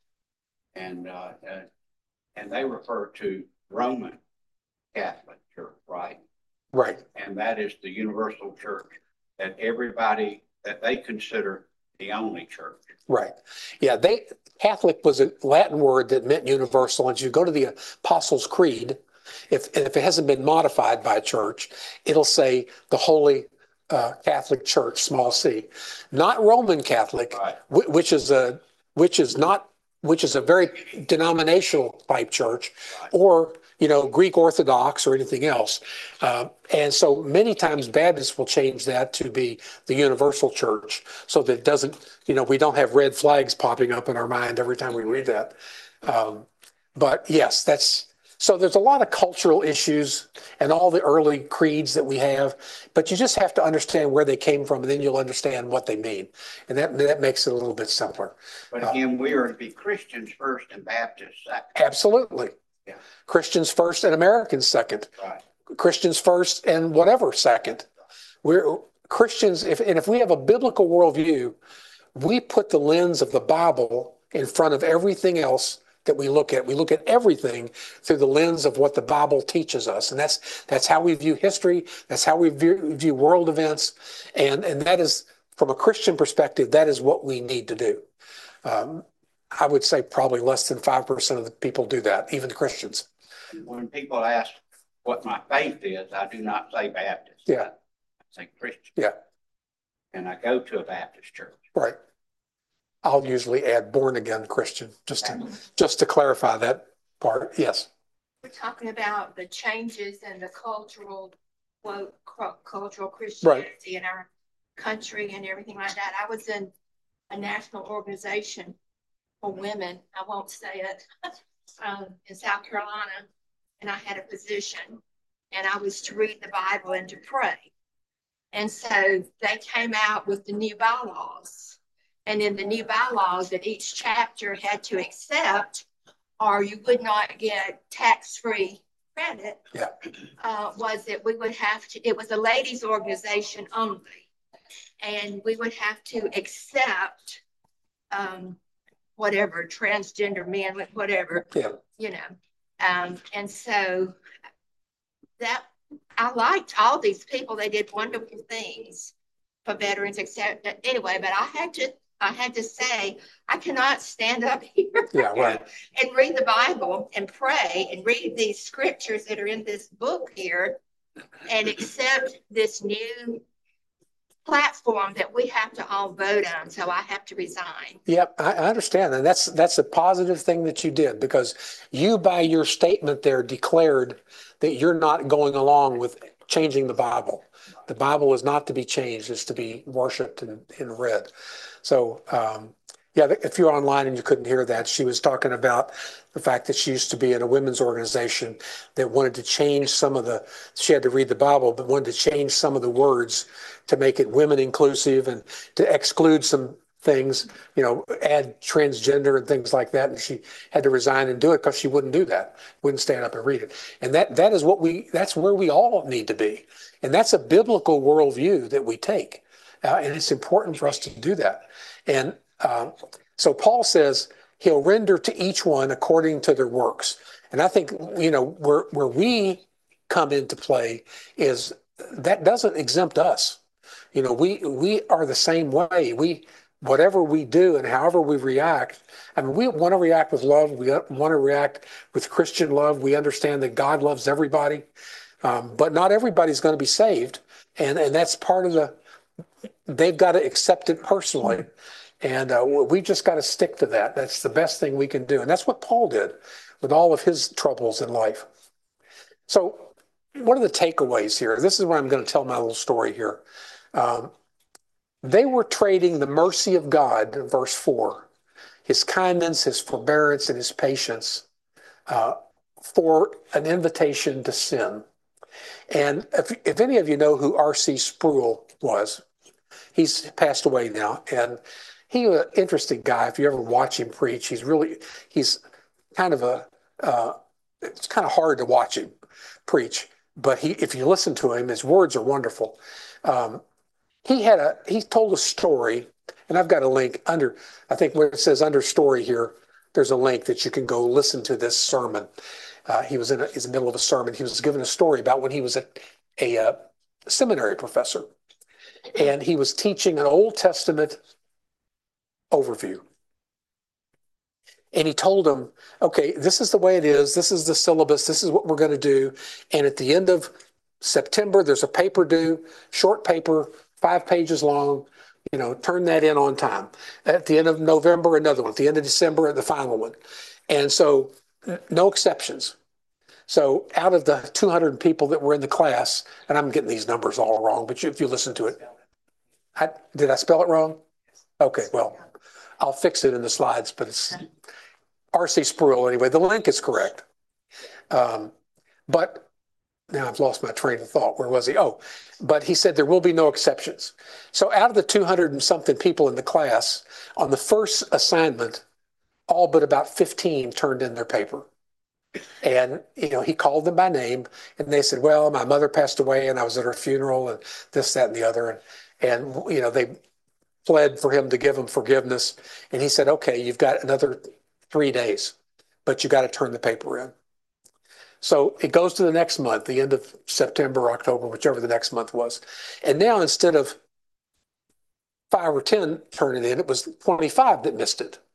And, uh, uh, and they refer to Roman Catholic Church, right?
Right.
And that is the universal church that everybody, that they consider the only church.
Right. Yeah. They, Catholic was a Latin word that meant universal. And you go to the Apostles' Creed, if, if it hasn't been modified by a church, it'll say the Holy uh, Catholic Church, small c, not Roman Catholic,
Right.
wh- which is a, which is not, which is a very denominational type church,
Right.
or, you know, Greek Orthodox or anything else. Uh, and so many times Baptists will change that to be the universal church so that it doesn't, you know, we don't have red flags popping up in our mind every time we read that. Um, but yes, that's, so there's a lot of cultural issues and all the early creeds that we have, but you just have to understand where they came from and then you'll understand what they mean. And that, that makes it a little bit simpler.
But again, we are to be Christians first and Baptists second.
Absolutely.
Yeah.
Christians first and Americans second.
Right.
Christians first and whatever second. We're Christians, if, and if we have a biblical worldview, we put the lens of the Bible in front of everything else that we look at. We look at everything through the lens of what the Bible teaches us. And that's that's how we view history. That's how we view, view world events. And, and that is, from a Christian perspective, that is what we need to do. Um, I would say probably less than five percent of the people do that, even Christians.
When people ask what my faith is, I do not say Baptist.
Yeah.
I say Christian.
Yeah.
And I go to a Baptist church.
Right. I'll usually add born again Christian just to, just to clarify that part. Yes.
We're talking about the changes in the cultural, quote, cu- cultural Christianity in our country and everything like that. I was in a national organization for women, I won't say it, um, in South Carolina, and I had a position, and I was to read the Bible and to pray. And so they came out with the new bylaws. And in the new bylaws that each chapter had to accept, or you would not get tax-free credit,
Yeah.
uh, was that we would have to, it was a ladies' organization only. And we would have to accept um, whatever, transgender men, whatever,
Yeah.
you know, Um, and so that I liked all these people. They did wonderful things for veterans, except anyway, but I had to I had to say, I cannot stand up here
Yeah, right.
and read the Bible and pray and read these scriptures that are in this book here and accept this new platform that we have to all vote on. So I have to resign.
Yep, I, I understand. And that's that's a positive thing that you did, because you, by your statement there, declared that you're not going along with changing the Bible. The Bible is not to be changed, it's to be worshiped and, and read. So, um, yeah, if you're online and you couldn't hear that, she was talking about the fact that she used to be in a women's organization that wanted to change some of the, she had to read the Bible, but wanted to change some of the words to make it women inclusive and to exclude some things, you know, add transgender and things like that. And she had to resign and do it because she wouldn't do that, wouldn't stand up and read it. And that that is what we, that's where we all need to be. And that's a biblical worldview that we take. Uh, and it's important for us to do that. And um, so Paul says he'll render to each one according to their works. And I think, you know, where, where we come into play is that doesn't exempt us. You know, we we are the same way. We, whatever we do and however we react, I mean, we want to react with love. We want to react with Christian love. We understand that God loves everybody, um, but not everybody's going to be saved. And, and that's part of the, they've got to accept it personally. And uh, we just got to stick to that. That's the best thing we can do. And that's what Paul did with all of his troubles in life. So what are the takeaways here? This is where I'm going to tell my little story here. Um, they were trading the mercy of God, verse four, his kindness, his forbearance, and his patience uh, for an invitation to sin. And if, if any of you know who R C Sproul was, he's passed away now. And he was an interesting guy. If you ever watch him preach, he's really, he's kind of a, uh, it's kind of hard to watch him preach. But he, if you listen to him, his words are wonderful. Um, he had a, he told a story, and I've got a link under, I think where it says under story here, there's a link that you can go listen to this sermon. Uh, he was in, a, in the middle of a sermon. He was given a story about when he was a, a, a seminary professor, and he was teaching an Old Testament overview. And he told them, okay, this is the way it is. This is the syllabus. This is what we're going to do. And at the end of September, there's a paper due, short paper, five pages long. You know, turn that in on time. At the end of November, another one. At the end of December, the final one. And so no exceptions. So out of the two hundred people that were in the class, and I'm getting these numbers all wrong, but you, if you listen to it, I, did I spell it wrong? Okay, well, I'll fix it in the slides, but it's R C Sproul anyway. The link is correct. Um, but now I've lost my train of thought. Where was he? Oh, but he said there will be no exceptions. So out of the two hundred and something people in the class, on the first assignment, all but about fifteen turned in their paper. And, you know, he called them by name, and they said, well, my mother passed away and I was at her funeral and this, that, and the other. And, and you know, they pled for him to give them forgiveness. And he said, okay, you've got another three days, but you got to turn the paper in. So it goes to the next month, the end of September, October, whichever the next month was. And now instead of five or ten turning in, it was twenty-five that missed it.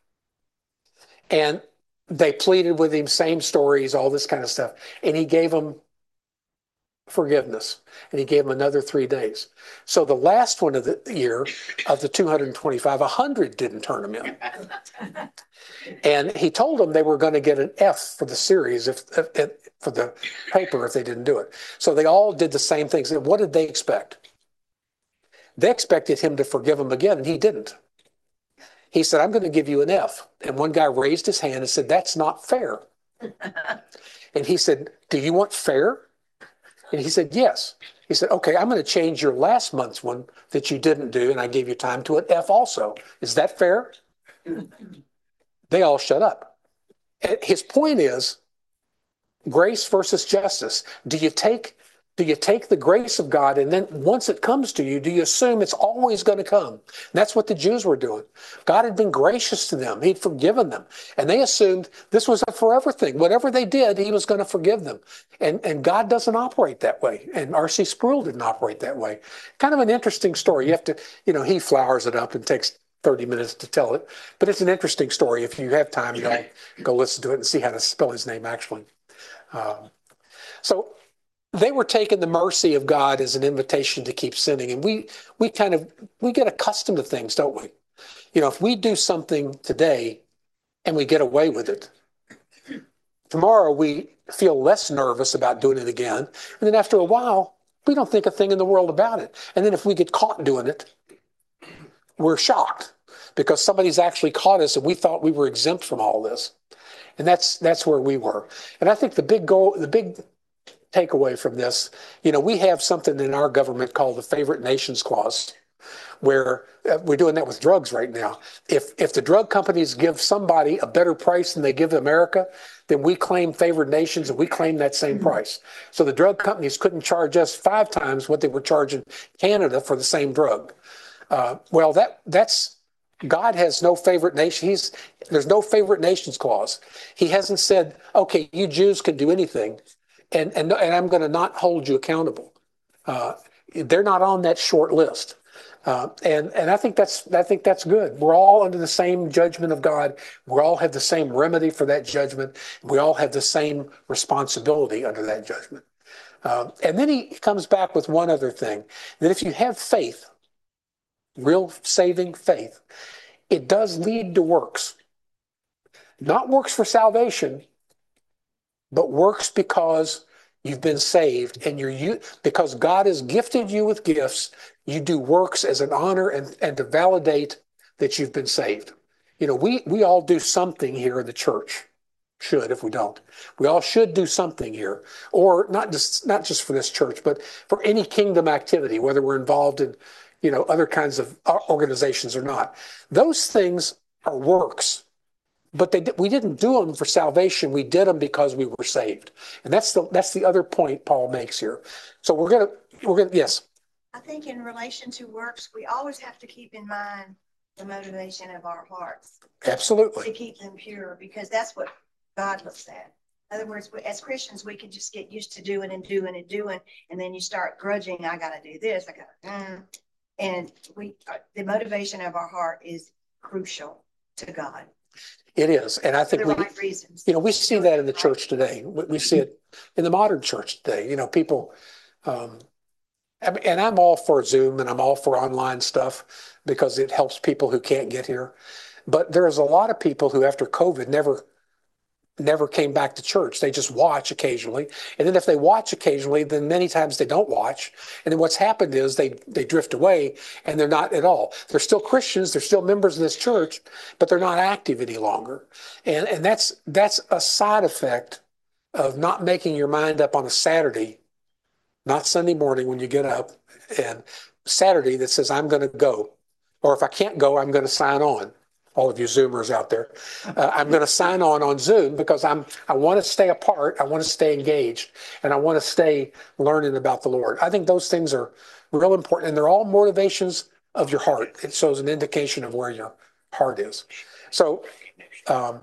And they pleaded with him, same stories, all this kind of stuff. And he gave them forgiveness. And he gave them another three days. So the last one of the year, of the two hundred twenty-five, one hundred didn't turn them in. And he told them they were going to get an F for the series, if, if, if for the paper, if they didn't do it. So they all did the same things. And what did they expect? They expected him to forgive them again, and he didn't. He said, I'm going to give you an F. And one guy raised his hand and said, that's not fair. And he said, do you want fair? And he said, yes. He said, okay, I'm going to change your last month's one that you didn't do, and I gave you time, to an F also. Is that fair? They all shut up. And his point is grace versus justice. Do you take Do you take the grace of God, and then once it comes to you, do you assume it's always going to come? And that's what the Jews were doing. God had been gracious to them. He'd forgiven them. And they assumed this was a forever thing. Whatever they did, he was going to forgive them. And, and God doesn't operate that way. And R C Sproul didn't operate that way. Kind of an interesting story. You have to, you know, he flowers it up and takes thirty minutes to tell it. But it's an interesting story. If you have time, go, go listen to it and see how to spell his name, actually. Um, so... They were taking the mercy of God as an invitation to keep sinning. And we we kind of, we get accustomed to things, don't we? You know, if we do something today and we get away with it, tomorrow we feel less nervous about doing it again. And then after a while, we don't think a thing in the world about it. And then if we get caught doing it, we're shocked because somebody's actually caught us and we thought we were exempt from all this. And that's that's where we were. And I think the big goal, the big takeaway from this, you know, we have something in our government called the Favored Nations Clause, where uh, we're doing that with drugs right now. If if the drug companies give somebody a better price than they give America, then we claim favored nations and we claim that same price. So the drug companies couldn't charge us five times what they were charging Canada for the same drug. Uh, well, that that's God has no favorite nation. He's there's no favorite nations clause. He hasn't said, okay, you Jews can do anything. And, and, and I'm going to not hold you accountable. Uh, they're not on that short list. Uh, and, and I think that's, I think that's good. We're all under the same judgment of God. We all have the same remedy for that judgment. We all have the same responsibility under that judgment. Uh, and then he comes back with one other thing, that if you have faith, real saving faith, it does lead to works. Not works for salvation, but works because you've been saved and you're you because God has gifted you with gifts. You do works as an honor and, and to validate that you've been saved. You know, we we all do something here in the church. Should, if we don't. We all should do something here. Or not just not just for this church, but for any kingdom activity, whether we're involved in, you know, other kinds of organizations or not. Those things are works. But they, we didn't do them for salvation. We did them because we were saved, and that's the that's the other point Paul makes here. So we're gonna we're gonna yes.
I think in relation to works, we always have to keep in mind the motivation of our hearts.
Absolutely.
To keep them pure, because that's what God looks at. In other words, as Christians, we can just get used to doing and doing and doing, and then you start grudging. I got to do this. I got to, mm. and we the motivation of our heart is crucial to God.
It is. And I think
the
we,
right reasons.
You know, we see that in the church today. We, we see it in the modern church today. You know, people, um, and I'm all for Zoom and I'm all for online stuff because it helps people who can't get here. But there's a lot of people who after COVID never never came back to church. They just watch occasionally. And then if they watch occasionally, then many times they don't watch. And then what's happened is they, they drift away and they're not at all. They're still Christians. They're still members of this church, but they're not active any longer. And, and that's, that's a side effect of not making your mind up on a Saturday, not Sunday morning when you get up, and Saturday that says, I'm going to go. Or if I can't go, I'm going to sign on. All of you Zoomers out there, uh, I'm going to sign on on Zoom because I'm, I want to stay apart. I want to stay engaged and I want to stay learning about the Lord. I think those things are real important and they're all motivations of your heart. It shows an indication of where your heart is. So, um,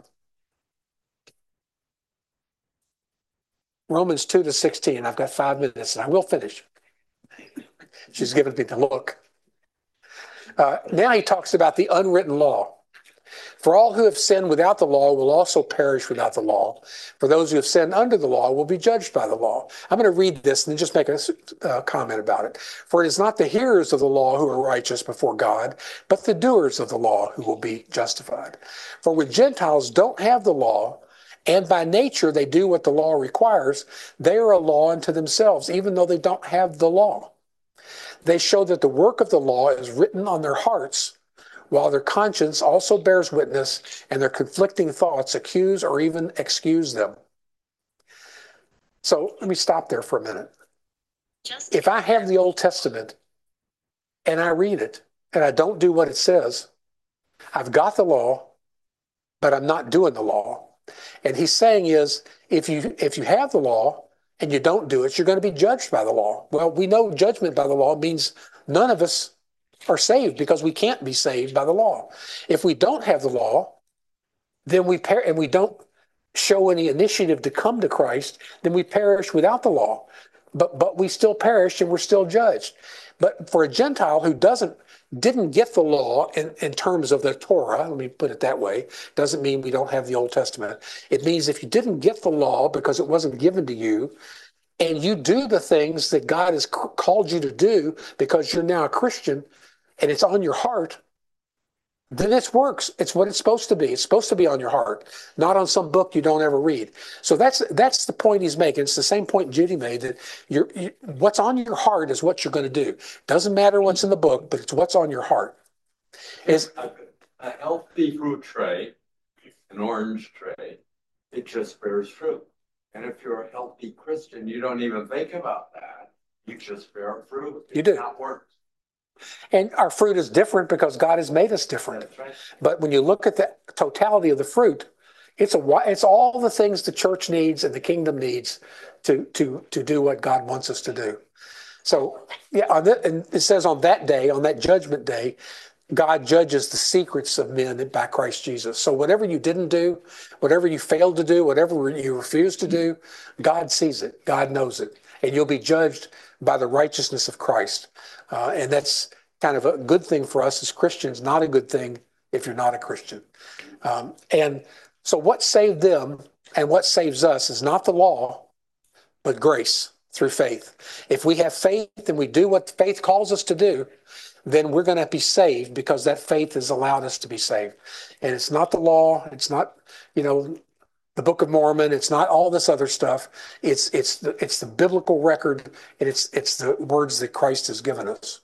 Romans two to sixteen, I've got five minutes and I will finish. She's given me the look. Uh, now he talks about the unwritten law. For all who have sinned without the law will also perish without the law. For those who have sinned under the law will be judged by the law. I'm going to read this and then just make a uh, comment about it. For it is not the hearers of the law who are righteous before God, but the doers of the law who will be justified. For when Gentiles don't have the law, and by nature they do what the law requires, they are a law unto themselves, even though they don't have the law. They show that the work of the law is written on their hearts, while their conscience also bears witness and their conflicting thoughts accuse or even excuse them. So let me stop there for a minute. Just if I have the Old Testament and I read it and I don't do what it says, I've got the law, but I'm not doing the law. And he's saying is, if you if you have the law and you don't do it, you're going to be judged by the law. Well, we know judgment by the law means none of us are saved because we can't be saved by the law. If we don't have the law, then we per- and we don't show any initiative to come to Christ, then we perish without the law. But but we still perish and we're still judged. But for a Gentile who doesn't didn't get the law in, in terms of the Torah, let me put it that way, doesn't mean we don't have the Old Testament. It means if you didn't get the law because it wasn't given to you, and you do the things that God has c- called you to do because you're now a Christian and it's on your heart, then it works. It's what it's supposed to be. It's supposed to be on your heart, not on some book you don't ever read. So that's that's the point he's making. It's the same point Judy made, that you're, you, what's on your heart is what you're going to do. Doesn't matter what's in the book, but it's what's on your heart. Is
a, a healthy fruit tray, an orange tray, it just bears fruit. And if you're a healthy Christian, you don't even think about that. You just bear fruit.
You do.
It's not work.
And our fruit is different because God has made us different.
That's right.
But when you look at the totality of the fruit, it's a wi- it's all the things the church needs and the kingdom needs to to to do what God wants us to do. So yeah, on the, and it says on that day, on that judgment day, God judges the secrets of men by Christ Jesus. So whatever you didn't do, whatever you failed to do, whatever you refused to do, God sees it. God knows it. And you'll be judged by the righteousness of Christ. Uh, and that's kind of a good thing for us as Christians, not a good thing if you're not a Christian. Um, and so what saved them and what saves us is not the law, but grace through faith. If we have faith and we do what faith calls us to do, then we're going to be saved because that faith has allowed us to be saved. And it's not the law. It's not, you know, the Book of Mormon. It's not all this other stuff. It's it's the, it's the biblical record, and it's it's the words that Christ has given us.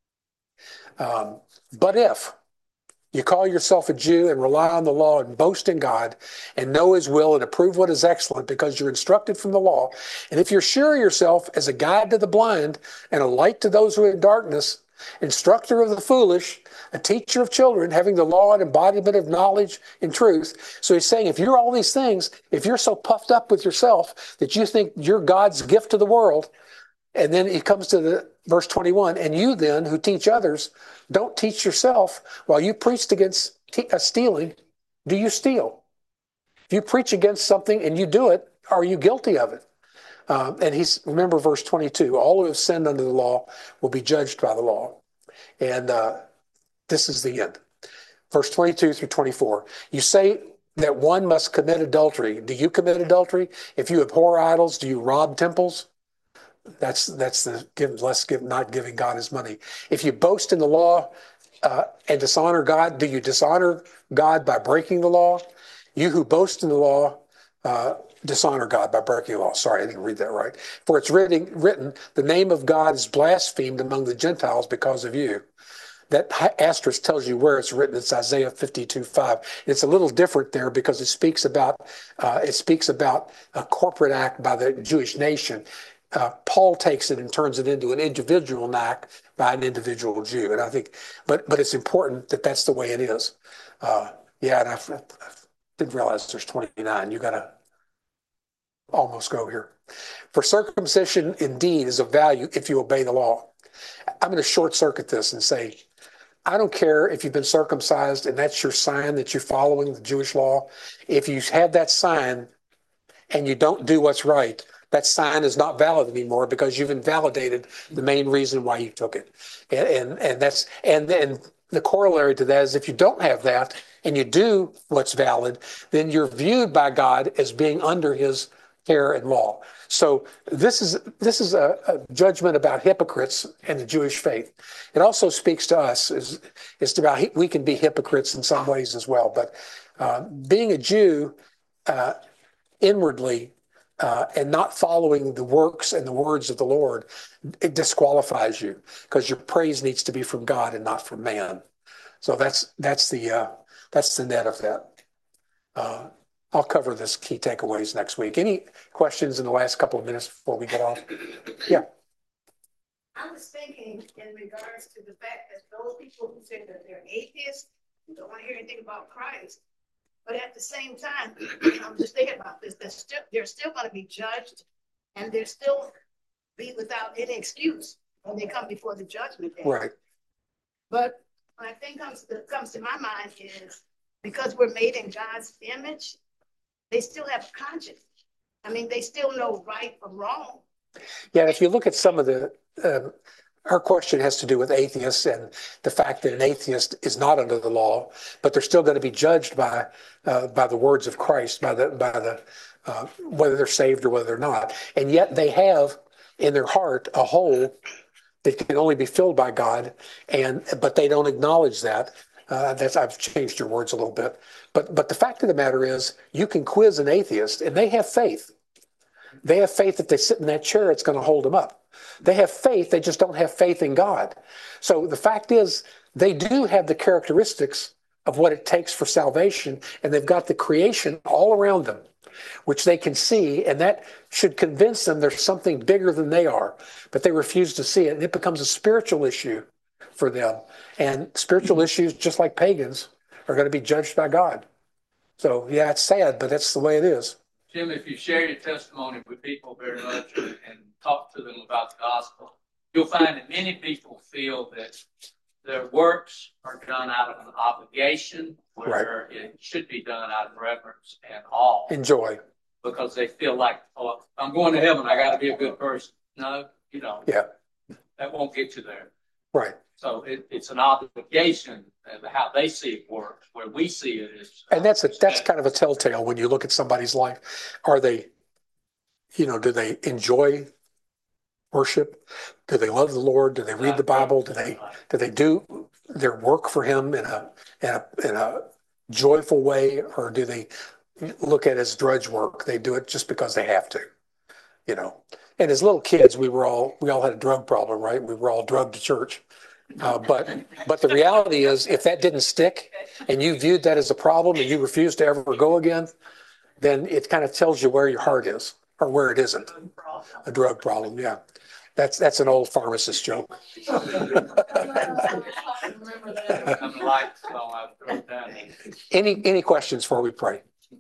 Um, but if you call yourself a Jew and rely on the law and boast in God and know his will and approve what is excellent because you're instructed from the law, and if you're sure of yourself as a guide to the blind and a light to those who are in darkness, instructor of the foolish, a teacher of children, having the law and embodiment of knowledge and truth. So he's saying, if you're all these things, if you're so puffed up with yourself that you think you're God's gift to the world, and then he comes to the verse twenty-one, and you then who teach others, don't teach yourself. While you preached against te- uh, stealing, do you steal? If you preach against something and you do it, are you guilty of it? Um, and he's, remember verse twenty-two, all who have sinned under the law will be judged by the law. And uh, this is the end. Verse twenty-two through twenty-four. You say that one must commit adultery. Do you commit adultery? If you abhor idols, do you rob temples? That's that's the give, less give, not giving God his money. If you boast in the law uh, and dishonor God, do you dishonor God by breaking the law? You who boast in the law, uh, dishonor God by breaking the law. Sorry, I didn't read that right. For it's written, written, the name of God is blasphemed among the Gentiles because of you. That asterisk tells you where it's written. It's Isaiah fifty-two five. It's a little different there because it speaks about uh, it speaks about a corporate act by the Jewish nation. Uh, Paul takes it and turns it into an individual act by an individual Jew. And I think, but but it's important that that's the way it is. Uh, yeah, and I, I didn't realize there's twenty-nine. You got to almost go here. For circumcision indeed is of value if you obey the law. I'm going to short circuit this and say, I don't care if you've been circumcised and that's your sign that you're following the Jewish law. If you have that sign and you don't do what's right, that sign is not valid anymore because you've invalidated the main reason why you took it. And and, and that's and then the corollary to that is if you don't have that and you do what's valid, then you're viewed by God as being under his care and law. So this is this is a, a judgment about hypocrites and the Jewish faith. It also speaks to us. Is it's about we can be hypocrites in some ways as well. But uh, being a Jew uh, inwardly uh, and not following the works and the words of the Lord, it disqualifies you because your praise needs to be from God and not from man. So that's that's the uh, that's the net of that. Uh, I'll cover this key takeaways next week. Any questions in the last couple of minutes before we get off? Yeah.
I was thinking in regards to the fact that those people who say that they're atheists, don't want to hear anything about Christ, but at the same time, I'm just thinking about this, they're still, they're still going to be judged and they'll still be without any excuse when they come before the judgment day.
Right.
But one thing comes to, comes to my mind is because we're made in God's image, they still have a conscience. I mean, they still know right from wrong.
Yeah, if you look at some of the, um, our question has to do with atheists and the fact that an atheist is not under the law, but they're still going to be judged by uh, by the words of Christ, by the by the uh, whether they're saved or whether they're not. And yet they have in their heart a hole that can only be filled by God, and but they don't acknowledge that. Uh, that's I've changed your words a little bit, but but the fact of the matter is, you can quiz an atheist, and they have faith. They have faith that they sit in that chair, it's going to hold them up. They have faith, they just don't have faith in God. So the fact is, they do have the characteristics of what it takes for salvation, and they've got the creation all around them, which they can see, and that should convince them there's something bigger than they are. But they refuse to see it, and it becomes a spiritual issue for them. And spiritual issues, just like pagans, are going to be judged by God. So, yeah, it's sad, but that's the way it is.
Jim, if you share your testimony with people very much and, and talk to them about the gospel, you'll find that many people feel that their works are done out of an obligation where right. It should be done out of reverence and awe.
Enjoy.
Because they feel like, oh, I'm going to heaven, I got to be a good person. No, you don't.
Yeah.
That won't get you there.
Right.
So it, it's an obligation, and how they see it work. Where we see it is,
and that's a that's kind of a telltale when you look at somebody's life. Are they, you know, do they enjoy worship? Do they love the Lord? Do they read the Bible? Do they do they do their work for Him in a in a in a joyful way, or do they look at it as drudge work? They do it just because they have to, you know. And as little kids, we were all we all had a drug problem, right? We were all drugged to church. Uh, but but the reality is, if that didn't stick and you viewed that as a problem and you refused to ever go again, then it kind of tells you where your heart is or where it isn't. A drug problem, yeah. That's that's an old pharmacist joke. any any questions before we pray?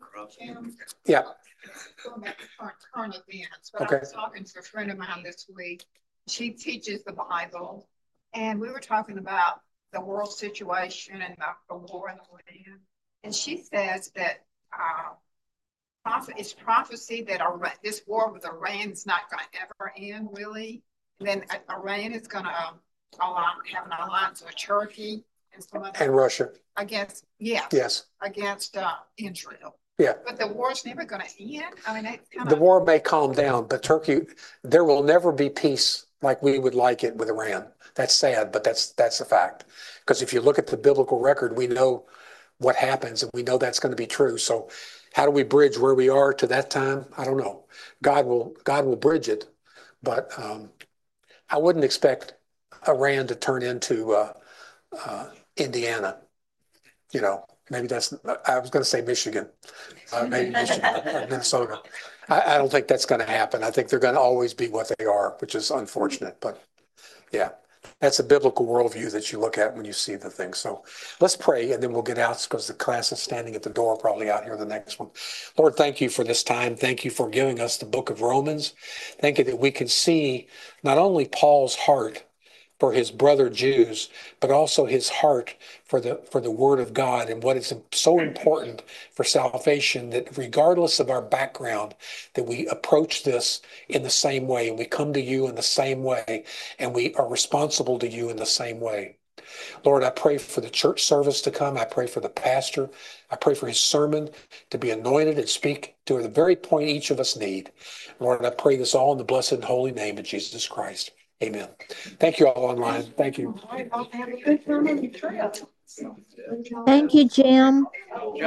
Yeah.
Going back to current, current events, but
okay.
I was talking to a friend of mine this week. She teaches the Bible. And we were talking about the world situation and the, the war in the land. And she says that uh, prophet, it's prophecy that Iran, this war with Iran is not going to ever end, really. And then Iran is going to um, have an alliance with Turkey and some other.
And Russia.
Against, yes.
Yes.
Against uh, Israel.
Yeah.
But the war's never going to end. I mean, it's kind
the
of.
war may calm down, but Turkey, there will never be peace like we would like it with Iran. That's sad, but that's that's a fact. Because if you look at the biblical record, we know what happens, and we know that's going to be true. So, how do we bridge where we are to that time? I don't know. God will God will bridge it, but um, I wouldn't expect Iran to turn into uh, uh, Indiana. You know, maybe that's. I was going to say Michigan, uh, maybe Michigan, Minnesota. I, I don't think that's going to happen. I think they're going to always be what they are, which is unfortunate, but yeah. That's a biblical worldview that you look at when you see the thing. So let's pray, and then we'll get out because the class is standing at the door, probably out here the next one. Lord, thank you for this time. Thank you for giving us the book of Romans. Thank you that we can see not only Paul's heart for his brother Jews, but also his heart for the for the word of God and what is so important for salvation, that regardless of our background, that we approach this in the same way, and we come to you in the same way, and we are responsible to you in the same way. Lord, I pray for the church service to come. I pray for the pastor. I pray for his sermon to be anointed and speak to the very point each of us need. Lord, I pray this all in the blessed and holy name of Jesus Christ. Amen. Thank you all online. Thank you.
Thank you, Jim.